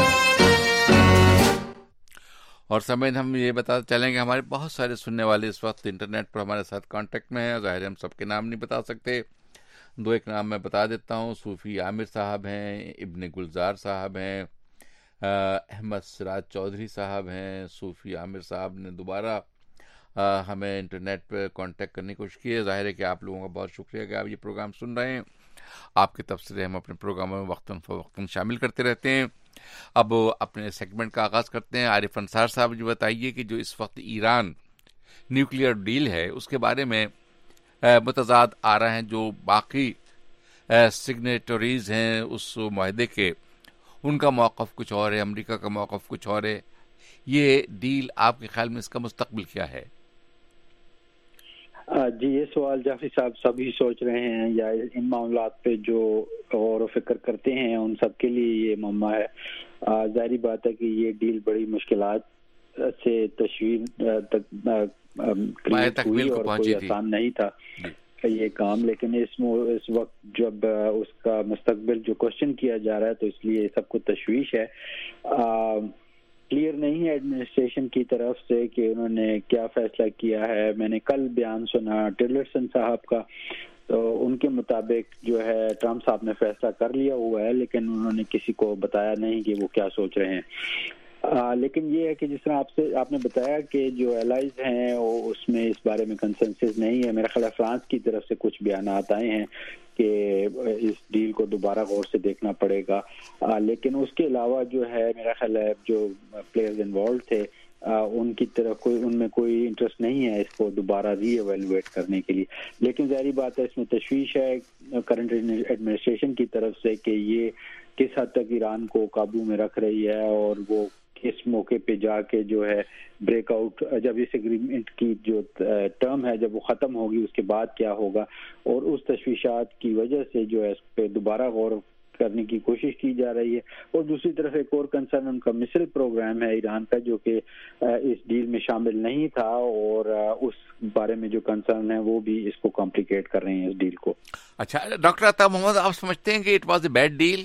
اور سمجھ ہم یہ بتا چلیں گے، ہمارے بہت سارے سننے والے اس وقت انٹرنیٹ پر ہمارے ساتھ کانٹیکٹ میں ہیں. ظاہر ہم سب کے نام نہیں بتا سکتے، دو ایک نام میں بتا دیتا ہوں. صوفی عامر صاحب ہیں، ابن گلزار صاحب ہیں، احمد سراج چودھری صاحب ہیں. صوفی عامر صاحب نے دوبارہ ہمیں انٹرنیٹ پہ کانٹیکٹ کرنے کی کوشش کی ہے. ظاہر ہے کہ آپ لوگوں کا بہت شکریہ کہ آپ یہ پروگرام سن رہے ہیں. آپ کے تبصرے ہم اپنے پروگراموں میں وقتاً فوقتاً شامل کرتے رہتے ہیں. اب اپنے سیگمنٹ کا آغاز کرتے ہیں. عارف انصار صاحب جو بتائیے کہ جو اس وقت ایران نیوکلیئر ڈیل ہے اس کے بارے میں متضاد آ رہے ہیں، جو باقی سگنیٹریز ہیں اس معاہدے کے، ان کا موقف کچھ اور ہے، امریکہ کا موقف کچھ اور ہے. یہ ڈیل آپ کے خیال میں اس کا مستقبل کیا ہے؟ جی یہ سوال جعفری صاحب سبھی سوچ رہے ہیں، یا ان معاملات پہ جو غور و فکر کرتے ہیں ان سب کے لیے یہ معمہ ہے. ظاہری بات ہے کہ یہ ڈیل بڑی مشکلات سے تشویش تک ہوئی اور کوئی آسان نہیں تھا یہ کام، لیکن اس اس وقت جب اس کا مستقبل جو کوشچن کیا جا رہا ہے تو اس لیے سب کو تشویش ہے. کلیئر نہیں ہے ایڈمنسٹریشن کی طرف سے کہ انہوں نے کیا فیصلہ کیا ہے. میں نے کل بیان سنا ٹیلرسن صاحب کا، تو ان کے مطابق جو ہے ٹرمپ صاحب نے فیصلہ کر لیا ہوا ہے، لیکن انہوں نے کسی کو بتایا نہیں کہ وہ کیا سوچ رہے ہیں. آ, لیکن یہ ہے کہ جس طرح آپ سے آپ نے بتایا کہ جو الائز ہیں وہ اس میں اس بارے میں کنسنسس نہیں ہے. میرا خیال ہے فرانس کی طرف سے کچھ بیانات آئے ہیں کہ اس ڈیل کو دوبارہ غور سے دیکھنا پڑے گا، آ, لیکن اس کے علاوہ جو ہے میرا خیال ہے جو پلیئرز انوالوڈ تھے آ, ان کی طرف کوئی ان میں کوئی انٹرسٹ نہیں ہے اس کو دوبارہ ری ایویلویٹ کرنے کے لیے. لیکن ظاہری بات ہے اس میں تشویش ہے کرنٹ ایڈمنسٹریشن کی طرف سے کہ یہ کس حد تک ایران کو قابو میں رکھ رہی ہے، اور وہ اس موقع پہ جا کے جو ہے بریک آؤٹ، جب اس ایگریمنٹ کی جو ٹرم ہے جب وہ ختم ہوگی اس کے بعد کیا ہوگا، اور اس تشویشات کی وجہ سے جو ہے اس پہ دوبارہ غور کرنے کی کوشش کی جا رہی ہے. اور دوسری طرف ایک اور کنسرن ان کا مصر پروگرام ہے ایران کا، جو کہ اس ڈیل میں شامل نہیں تھا، اور اس بارے میں جو کنسرن ہے وہ بھی اس کو کمپلیکیٹ کر رہے ہیں اس ڈیل کو. اچھا ڈاکٹر عطا محمد، آپ سمجھتے ہیں کہ it was a bad deal?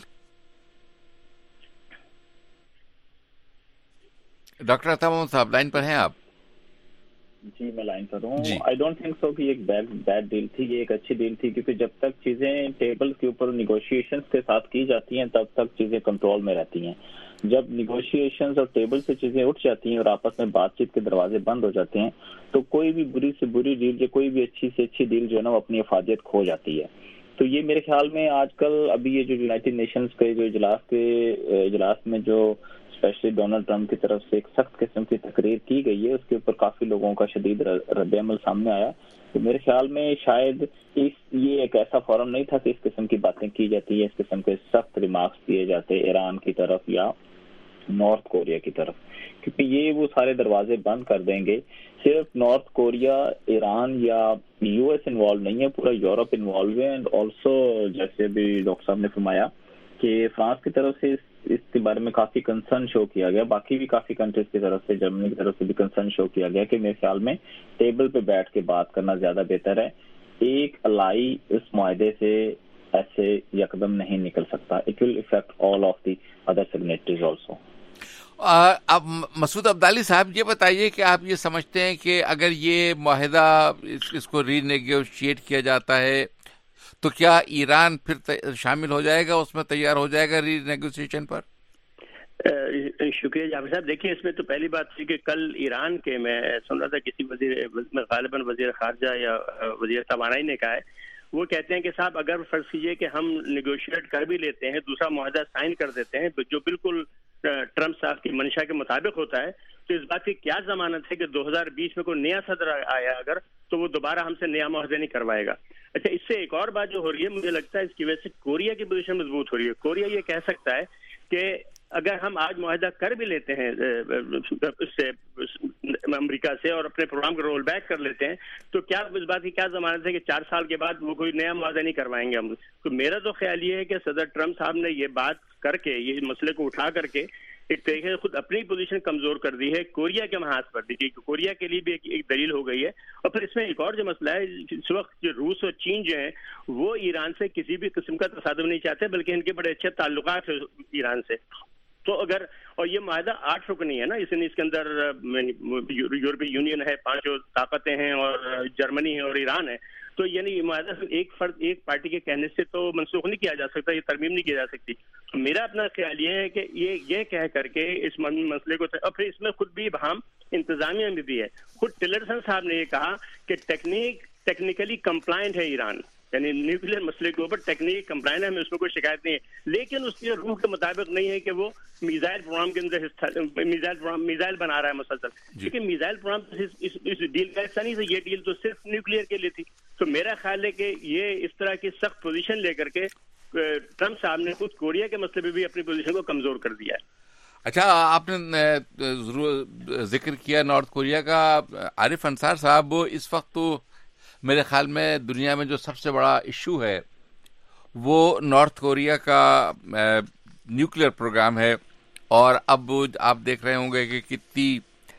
Doctor Ata Muhammad صاحب لائن پر ہیں آپ؟ جی میں لائن پر ہوں. آئی ڈونٹ تھنک سو کہ ایک بیڈ بیڈ ڈیل تھی، یہ ایک اچھی ڈیل تھی، کیونکہ جب تک چیزیں ٹیبل کے اوپر نیگوشیشنز کے ساتھ کی جاتی ہیں تب تک چیزیں کنٹرول میں رہتی ہیں. جب نیگوشیشنز اور ٹیبل سے چیزیں اٹھ جاتی ہیں اور آپس میں بات چیت کے دروازے بند ہو جاتے ہیں تو کوئی بھی بری سے بری ڈیل یا کوئی بھی اچھی سے اچھی ڈیل جو ہے نا وہ اپنی افادیت کھو جاتی ہے. تو یہ میرے خیال میں آج کل ابھی یہ جو یونائٹڈ نیشنز کے جو اجلاس کے اجلاس میں جو اسپیشلی ڈونلڈ ٹرمپ کی طرف سے ایک سخت قسم کی تقریر کی گئی ہے، اس کے اوپر کافی لوگوں کا شدید رد عمل سامنے آیا. تو میرے خیال میں شاید اس یہ ایک ایسا فورم نہیں تھا کہ اس قسم کی باتیں کی جاتی ہے، اس قسم کے سخت ریمارکس دیے جاتے ایران کی طرف یا نارتھ کوریا کی طرف، کیونکہ یہ وہ سارے دروازے بند کر دیں گے. صرف نارتھ کوریا، ایران یا یو ایس انوالو نہیں ہے، پورا یورپ انوالو ہے. اینڈ آلسو جیسے بھی ڈاکٹر صاحب نے فرمایا کہ فرانس کی طرف سے اس کے بارے میں کافی کنسرن شو کیا گیا، باقی بھی کافی کنٹریز کی طرف سے، جرمنی کی طرف سے بھی کنسرن شو کیا گیا کہ میرے خیال میں ٹیبل پہ بیٹھ کے بات کرنا زیادہ بہتر ہے. ایک الائی اس معاہدے سے ایسے یکدم نہیں نکل سکتا. It will affect all of the other signatories also. اب مسعود عبدالی صاحب یہ بتائیے کہ آپ یہ سمجھتے ہیں کہ اگر یہ معاہدہ اس کو ری نیگوشیٹ کیا جاتا ہے تو کیا ایران پھر شامل ہو جائے گا، اس میں تیار ہو جائے گا ری نیگوشیشن پر؟ شکریہ جعفر صاحب. دیکھیے اس میں تو پہلی بات تھی کہ کل ایران کے میں سن رہا تھا کسی وزیر غالباً وزیر خارجہ یا وزیر توانائی نے کہا ہے, وہ کہتے ہیں کہ صاحب اگر فرض کیجئے کہ ہم نیگوشیٹ کر بھی لیتے ہیں, دوسرا معاہدہ سائن کر دیتے ہیں جو بالکل ٹرمپ صاحب کی منشا کے مطابق ہوتا ہے, تو اس بات کی کیا ضمانت ہے کہ دو ہزار بیس میں کوئی نیا صدر آیا اگر تو وہ دوبارہ ہم سے نیا معاہدہ نہیں کروائے گا. اچھا, اس سے ایک اور بات جو ہو رہی ہے, مجھے لگتا ہے اس کی وجہ سے کوریا کی پوزیشن مضبوط ہو رہی ہے. کوریا یہ کہہ سکتا ہے کہ اگر ہم آج معاہدہ کر بھی لیتے ہیں اس سے امریکہ سے اور اپنے پروگرام کو رول بیک کر لیتے ہیں, تو کیا اس بات کی کیا ضمانت ہے کہ چار سال کے بعد وہ کوئی نیا معاہدہ نہیں کروائیں گے ہم. تو میرا تو خیال یہ ہے کہ صدر ٹرمپ صاحب نے یہ بات کر کے, یہ مسئلے کو اٹھا کر کے ایک طریقے سے خود اپنی پوزیشن کمزور کر دی ہے, کوریا کے محاذ پر دی, کوریا کے لیے بھی ایک, ایک دلیل ہو گئی ہے. اور پھر اس میں ایک اور جو مسئلہ ہے, اس وقت جو روس اور چین جو ہیں وہ ایران سے کسی بھی قسم کا تصادم نہیں چاہتے, بلکہ ان کے بڑے اچھے تعلقات ہیں ایران سے. تو اگر, اور یہ معاہدہ آٹھ رکنی ہے نا, اس اس کے اندر یورپی یونین ہے, پانچ طاقتیں ہیں, اور جرمنی ہے اور ایران ہے. تو یعنی یہ معاہدہ ایک فرد ایک پارٹی کے کہنے سے تو منسوخ نہیں کیا جا سکتا, یہ ترمیم نہیں کی جا سکتی. تو میرا اپنا خیال یہ ہے کہ یہ یہ کہہ کر کے اس مسئلے کو, اور پھر اس میں خود بھی ابہام انتظامیہ میں بھی ہے. خود ٹلرسن صاحب نے یہ کہا کہ ٹیکنیک ٹیکنیکلی کمپلائنٹ ہے ایران, یعنی نیوکلیر مسئلے کے اوپر ٹیکنیک کمپلائنٹ ہے, ہمیں اس میں کوئی شکایت نہیں ہے, لیکن اس کے روح کے مطابق نہیں ہے کہ وہ میزائل پروگرام کے اندر میزائل پروگرام میزائل بنا رہا ہے مسلسل. لیکن میزائل پروگرام اس, اس ڈیل کا حصہ نہیں تھا, یہ ڈیل تو صرف نیوکلیر کے لیے تھی. تو میرا خیال ہے کہ یہ اس طرح کی سخت پوزیشن لے کر کے ٹرمپ صاحب نے خود کوریا کے مسئلے پہ بھی اپنی پوزیشن کو کمزور کر دیا ہے. اچھا, آپ نے ضرور ذکر کیا نارتھ کوریا کا. عارف انصار صاحب, اس وقت تو میرے خیال میں دنیا میں جو سب سے بڑا ایشو ہے وہ نارتھ کوریا کا نیوکلیر پروگرام ہے, اور اب آپ دیکھ رہے ہوں گے کہ کتنی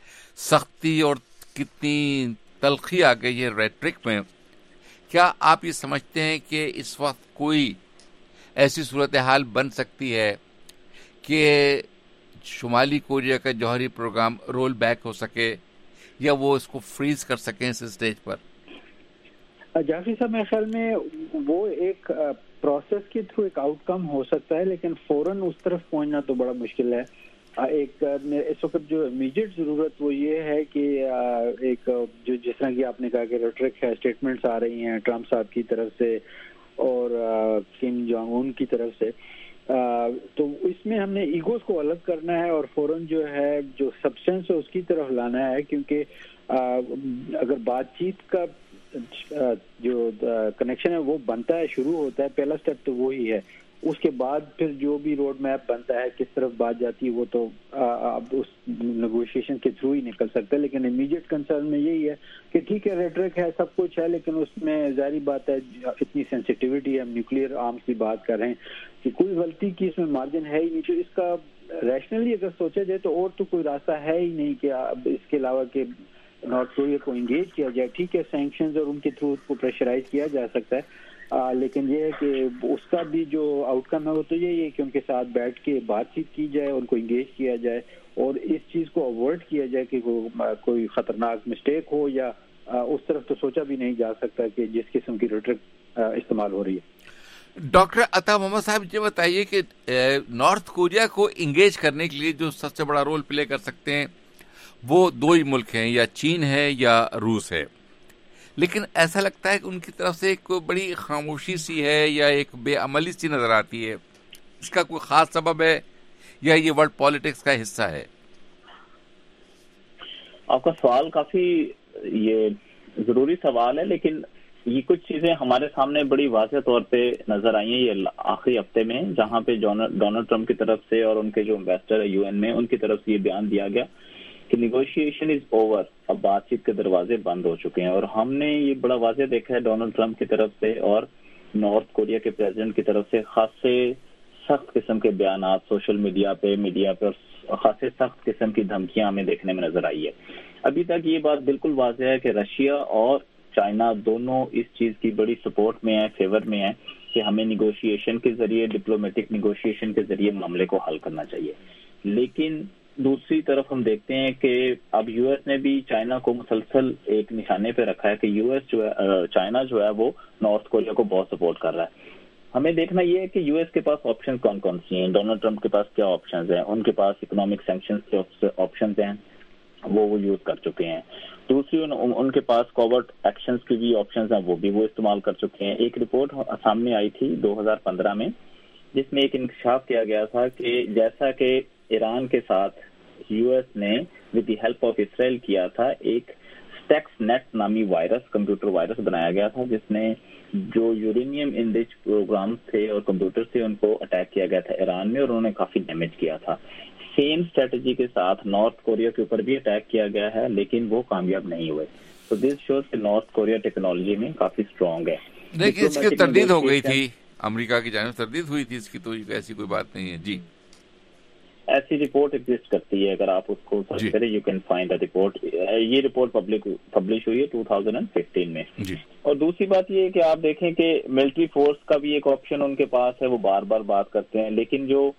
سختی اور کتنی تلخی آ گئی ہے ریٹرک میں. کیا آپ یہ سمجھتے ہیں کہ اس وقت کوئی ایسی صورتحال بن سکتی ہے کہ شمالی کوریا کا جوہری پروگرام رول بیک ہو سکے, یا وہ اس کو فریز کر سکیں اس اسٹیج پر؟ جعفری صاحب, میرے خیال میں وہ ایک پروسیس کے تھرو ایک آؤٹ کم ہو سکتا ہے, لیکن فوراً اس طرف پہنچنا تو بڑا مشکل ہے. ایک اس وقت جو امیڈیٹ ضرورت وہ یہ ہے کہ ایک جو جس طرح کی آپ نے کہا کہ ریٹرک ہے, اسٹیٹمنٹس آ رہی ہیں ٹرمپ صاحب کی طرف سے اور کم جونگ ان کی طرف سے, تو اس میں ہم نے ایگوز کو الگ کرنا ہے اور فوراً جو ہے جو سبسٹینس ہے اس کی طرف لانا ہے. کیونکہ اگر بات چیت کا جو کنیکشن ہے وہ بنتا ہے, شروع ہوتا ہے, پہلا سٹیپ تو وہی ہے. اس کے بعد پھر جو بھی روڈ میپ بنتا ہے کس طرف بات جاتی ہے وہ تو اب اس نیگوشیشن کے تھرو ہی نکل سکتا ہے. لیکن امیڈیٹ کنسرن میں یہی ہے کہ ٹھیک ہے ریٹرک ہے, سب کچھ ہے, لیکن اس میں ظاہری بات ہے اتنی سینسیٹیوٹی ہے, ہم نیوکلیر آرمز کی بات کر رہے ہیں کہ کوئی غلطی کی اس میں مارجن ہے ہی نہیں. تو اس کا ریشنلی اگر سوچا جائے تو اور تو کوئی راستہ ہے ہی نہیں کہ اب اس کے علاوہ کہ نارتھ کوریا کو انگیج کیا جائے. ٹھیک ہے سینکشنز اور ان کے تھرو اس کو پریشرائز کیا جا سکتا ہے, آ, لیکن یہ ہے کہ اس کا بھی جو آؤٹ کم ہے وہ تو یہی ہے کہ ان کے ساتھ بیٹھ کے بات چیت کی جائے, ان کو انگیج کیا جائے اور اس چیز کو اوائڈ کیا جائے کہ کوئی خطرناک مسٹیک ہو, یا اس طرف تو سوچا بھی نہیں جا سکتا کہ جس قسم کی ریٹرک استعمال ہو رہی ہے. ڈاکٹر عطا محمد صاحب, یہ بتائیے کہ نارتھ کوریا کو انگیج کرنے کے لیے جو سب سے بڑا رول پلے کر سکتے ہیں وہ دو ہی ملک ہیں, یا چین ہے یا روس ہے, لیکن ایسا لگتا ہے کہ ان کی طرف سے ایک بڑی خاموشی سی ہے یا ایک بے عملی سی نظر آتی ہے. اس کا کوئی خاص سبب ہے یا یہ ورلڈ پالیٹکس کا حصہ ہے؟ آپ کا سوال کافی یہ ضروری سوال ہے, لیکن یہ کچھ چیزیں ہمارے سامنے بڑی واضح طور پہ نظر آئی ہیں یہ آخری ہفتے میں, جہاں پہ ڈونلڈ ٹرمپ کی طرف سے اور ان کے جو امبیسڈر ہے یو این میں, ان کی طرف سے یہ بیان دیا گیا کہ نیگوشیشن از اوور, اب بات چیت کے دروازے بند ہو چکے ہیں. اور ہم نے یہ بڑا واضح دیکھا ہے ڈونلڈ ٹرمپ کی طرف سے اور نارتھ کوریا کے پریزیڈنٹ کی طرف سے خاصے سخت قسم کے بیانات سوشل میڈیا پہ میڈیا پہ اور خاصے سخت قسم کی دھمکیاں ہمیں دیکھنے میں نظر آئی ہے. ابھی تک یہ بات بالکل واضح ہے کہ رشیا اور چائنا دونوں اس چیز کی بڑی سپورٹ میں ہے, فیور میں ہے کہ ہمیں نیگوشیشن کے ذریعے, ڈپلومیٹک نیگوشیشن کے ذریعے معاملے کو حل کرنا چاہیے. لیکن دوسری طرف ہم دیکھتے ہیں کہ اب یو ایس نے بھی چائنا کو مسلسل ایک نشانے پہ رکھا ہے کہ یو ایس جو ہے چائنا جو ہے وہ نارتھ کوریا کو بہت سپورٹ کر رہا ہے. ہمیں دیکھنا یہ ہے کہ یو ایس کے پاس آپشن کون کون سی ہیں. ڈونلڈ ٹرمپ کے پاس کیا آپشنز ہیں؟ ان کے پاس اکنامک سینکشنز کے آپشنز ہیں, وہ وہ یوز کر چکے ہیں. دوسری ان, ان کے پاس کوورٹ ایکشنز کی بھی آپشنز ہیں, وہ بھی وہ استعمال کر چکے ہیں. ایک رپورٹ سامنے آئی تھی دو ہزار پندرہ میں جس میں ایک انکشاف کیا گیا تھا کہ جیسا کہ ایران کے ساتھ یو ایس نے with the help of Israel کیا تھا, ایک اسٹیکس نیٹ نامی وائرس, کمپیوٹر وائرس بنایا گیا تھا جس نے جو یورینیم انرچ پروگرام تھے اور کمپیوٹر تھے ان کو اٹیک کیا گیا تھا ایران میں, اور انہوں نے کافی ڈیمیج کیا تھا. سیم اسٹریٹجی کے ساتھ نارتھ کوریا کے اوپر بھی اٹیک کیا گیا ہے لیکن وہ کامیاب نہیں ہوئے. تو دس شوز کہ نارتھ کوریا ٹیکنالوجی میں کافی اسٹرانگ ہے. لیکن اس کی تردید ہو گئی تھی, امریکہ کی جانب تردید ہوئی تھی اس کی, تو ایسی کوئی بات نہیں ہے. جی ایسی رپورٹ ایگزسٹ کرتی ہے, اگر آپ اس کو سرچ کریں you can find a report. یہ رپورٹ پبلک پبلش ہوئی ہے ٹو تھاؤزینڈ ففٹین میں. جی. اور دوسری بات یہ ہے کہ آپ دیکھیں کہ ملٹری فورس کا بھی ایک آپشن ان کے پاس ہے, وہ بار بار بات کرتے ہیں, لیکن جو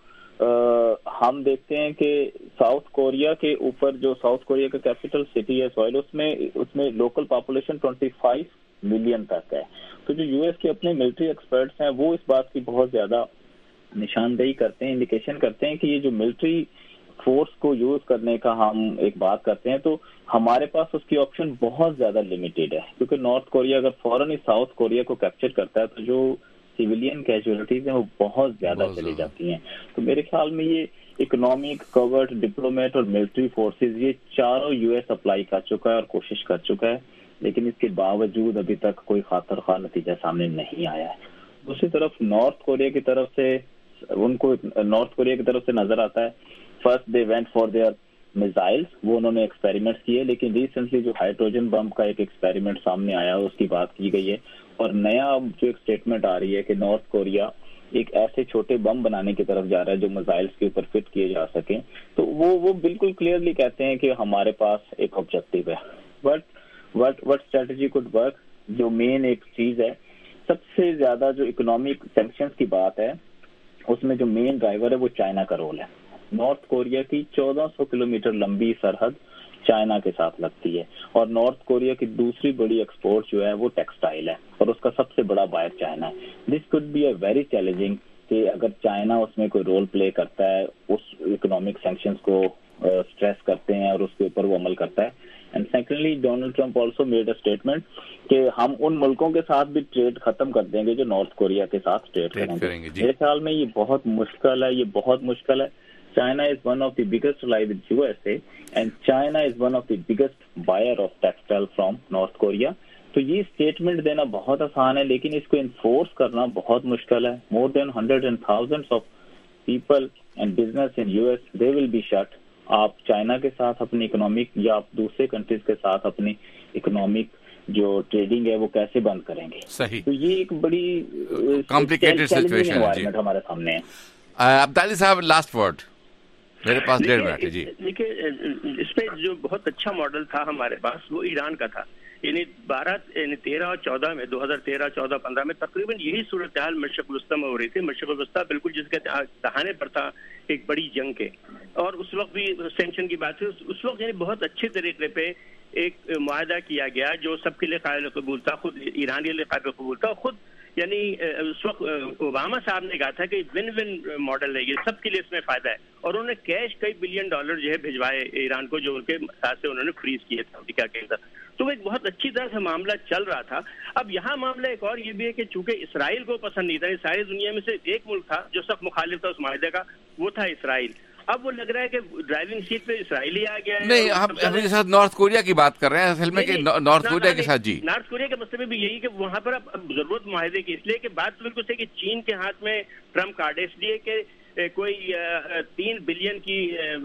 ہم دیکھتے ہیں کہ ساؤتھ کوریا کے اوپر جو ساؤتھ کوریا کا کیپٹل سٹی ہے سوئل, اس میں اس میں local population twenty five million تک ہے. تو جو یو ایس کے اپنے ملٹری ایکسپرٹس ہیں وہ اس بات کی بہت زیادہ نشاندہی کرتے ہیں, انڈیکیشن کرتے ہیں کہ یہ جو ملٹری فورس کو یوز کرنے کا ہم ایک بات کرتے ہیں تو ہمارے پاس اس کی آپشن بہت زیادہ لمیٹیڈ ہے, کیونکہ نارتھ کوریا اگر فوراً ہی ساؤتھ کوریا کو کیپچر کرتا ہے تو جو سیویلین کیجولیٹیز ہیں وہ بہت زیادہ چلی جاتی ہیں. تو میرے خیال میں یہ اکنامک, کوورٹ, ڈپلومیٹ اور ملٹری فورسز یہ چاروں یو ایس اپلائی کر چکا ہے اور کوشش کر چکا ہے, لیکن اس کے باوجود ابھی تک کوئی خاطر خواہ نتیجہ سامنے نہیں آیا ہے. دوسری طرف نارتھ کوریا کی طرف سے ان کو نارتھ کوریا کی طرف سے نظر آتا ہے first they went for their missiles, وہ انہوں نے ایکسپیریمنٹس کیے, لیکن ریسنٹلی جو ہائیڈروجن بم کا ایک ایکسپیریمنٹ سامنے آیا اس کی بات کی گئی ہے. اور نیا جو ایک اسٹیٹمنٹ آ رہی ہے کہ نارتھ کوریا ایک ایسے چھوٹے بم بنانے کی طرف جا رہا ہے جو میزائلز کے اوپر فٹ کیے جا سکیں. تو وہ وہ بالکل کلیئرلی کہتے ہیں کہ ہمارے پاس ایک آبجیکٹو ہے, but what what strategy could work. جو مین ایک چیز ہے, سب سے زیادہ جو اکنامک سینکشنز کی بات ہے اس میں جو مین ڈرائیور ہے وہ چائنا کا رول ہے. نارتھ کوریا کی چودہ سو کلو میٹر لمبی سرحد چائنا کے ساتھ لگتی ہے, اور نارتھ کوریا کی دوسری بڑی ایکسپورٹ جو ہے وہ ٹیکسٹائل ہے, اور اس کا سب سے بڑا بائر چائنا ہے. This could be a very challenging کہ اگر چائنا اس میں کوئی رول پلے کرتا ہے, اس اکنامک سینکشنز کو اسٹریس کرتے ہیں اور اس کے اوپر وہ عمل کرتا ہے. And secondly Donald Trump also made a statement کہ ہم ان ملکوں کے ساتھ بھی ٹریڈ ختم کر دیں گے جو نارتھ کوریا کے ساتھ ٹریڈ کریں گے. میرے خیال میں یہ بہت مشکل ہے, یہ بہت مشکل ہے. China is one of the biggest ally with U S A and China is one of the biggest buyer of textile from North Korea. تو یہ اسٹیٹمنٹ دینا بہت آسان ہے لیکن اس کو انفورس کرنا بہت مشکل ہے. More than hundred and thousands of people and business in U S they will be shut. آپ چائنا کے ساتھ اپنی اکنامک یا آپ دوسرے کنٹریز کے ساتھ اپنی اکنامک جو ٹریڈنگ ہے وہ کیسے بند کریں گے؟ صحیح. تو یہ ایک بڑی کمپلیکیٹڈ سچویشن ہے ہمارے سامنے. عبدالی صاحب لاسٹ ورڈ, میرے پاس ڈیڑھ منٹ ہے. جی دیکھیے, اس میں جو بہت اچھا ماڈل تھا ہمارے پاس وہ ایران کا تھا. یعنی بارہ یعنی تیرہ اور چودہ میں دو ہزار تیرہ چودہ پندرہ میں تقریباً یہی صورتحال مشرق الوسطی میں ہو رہی تھی. مشرق الوسطی بالکل جس کے دہانے پر تھا ایک بڑی جنگ کے, اور اس وقت بھی سینکشن کی بات ہے. اس وقت یعنی بہت اچھے طریقے پہ ایک معاہدہ کیا گیا جو سب کے لیے قابل قبول تھا, خود ایران کے لیے قابل قبول تھا. خود یعنی اس وقت اوباما صاحب نے کہا تھا کہ ون ون ماڈل ہے, یہ سب کے لیے اس میں فائدہ ہے. اور انہوں نے کیش کئی بلین ڈالر جو ہے بھجوائے ایران کو, جو ان کے ساتھ سے انہوں نے فریز کیے تھے امریکہ کے اندر. تو ایک بہت اچھی طرح سے معاملہ چل رہا تھا. اب یہاں معاملہ ایک اور یہ بھی ہے کہ چونکہ اسرائیل کو پسند نہیں تھا, ساری دنیا میں سے ایک ملک تھا جو سخت مخالف تھا اس معاہدے کا, وہ تھا اسرائیل. اب وہ لگ رہا ہے کہ ڈرائیونگ سیٹ پہ اسرائیلی آ گیا ہے. نہیں, ہم اپنے ساتھ نارتھ کوریا کی بات کر رہے ہیں اصل میں, کہ نارتھ کوریا کے ساتھ. جی نارتھ کوریا کا مسئلہ بھی یہی کہ وہاں پر اب ضرورت معاہدے کی, اس لیے کہ بات بالکل صحیح کہ چین کے ہاتھ میں ٹرمپ کارڈ ہے, اس لیے کہ کوئی تین بلین کی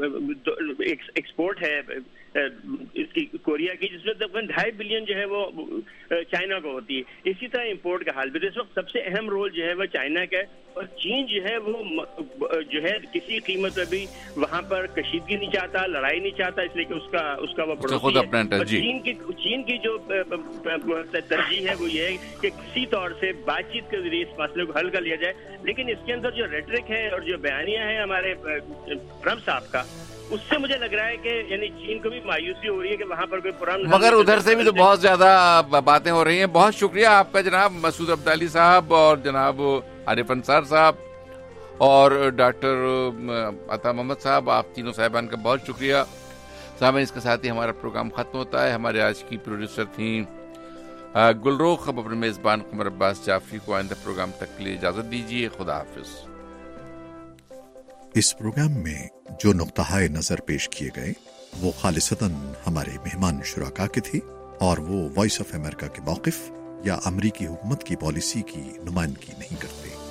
ایکسپورٹ ہے اس کی کوریا کی, جس میں تقریباً ڈھائی بلین جو ہے وہ چائنا کو ہوتی ہے. اسی طرح امپورٹ کا حال بھی اس وقت سب سے اہم رول جو ہے وہ چائنا کا ہے, اور چین جو ہے وہ جو ہے کسی قیمت پہ بھی وہاں پر کشیدگی نہیں چاہتا, لڑائی نہیں چاہتا, اس لیے کہ اس کا اس کا وہ پڑوسی ہے. چین کی چین کی جو ترجیح ہے وہ یہ ہے کہ کسی طور سے بات چیت کے ذریعے اس مسئلے کو حل کر لیا جائے. لیکن اس کے اندر جو ریٹرک ہے اور جو بیانیہ ہیں ہمارے ٹرمپ صاحب کا, اس سے مجھے لگ رہا ہے کہ یعنی چین کو بھی مایوسی ہو رہی ہے کہ وہاں پر کوئی پرامن, مگر ادھر سے بھی تو بہت زیادہ باتیں ہو رہی ہیں. بہت شکریہ آپ کا جناب مسعود عبدالی صاحب اور جناب عارف انصار صاحب اور ڈاکٹر عطا محمد صاحب، آپ تینوں صاحبان کا بہت شکریہ. سامعین، اس کے ساتھ ہی ہمارا پروگرام ختم ہوتا ہے. ہمارے آج کی پروڈیوسر تھیں گلروخ. اب اپنے میزبان قمر عباس جعفری کو آئندہ پروگرام تک کے لیے اجازت دیجیے. خدا حافظ. اس پروگرام میں جو نقطہ نظر پیش کیے گئے وہ خالصتاً ہمارے مہمان شرکا کے تھی اور وہ وائس آف امریکہ کے موقف یا امریکی حکومت کی پالیسی کی نمائندگی نہیں کرتے.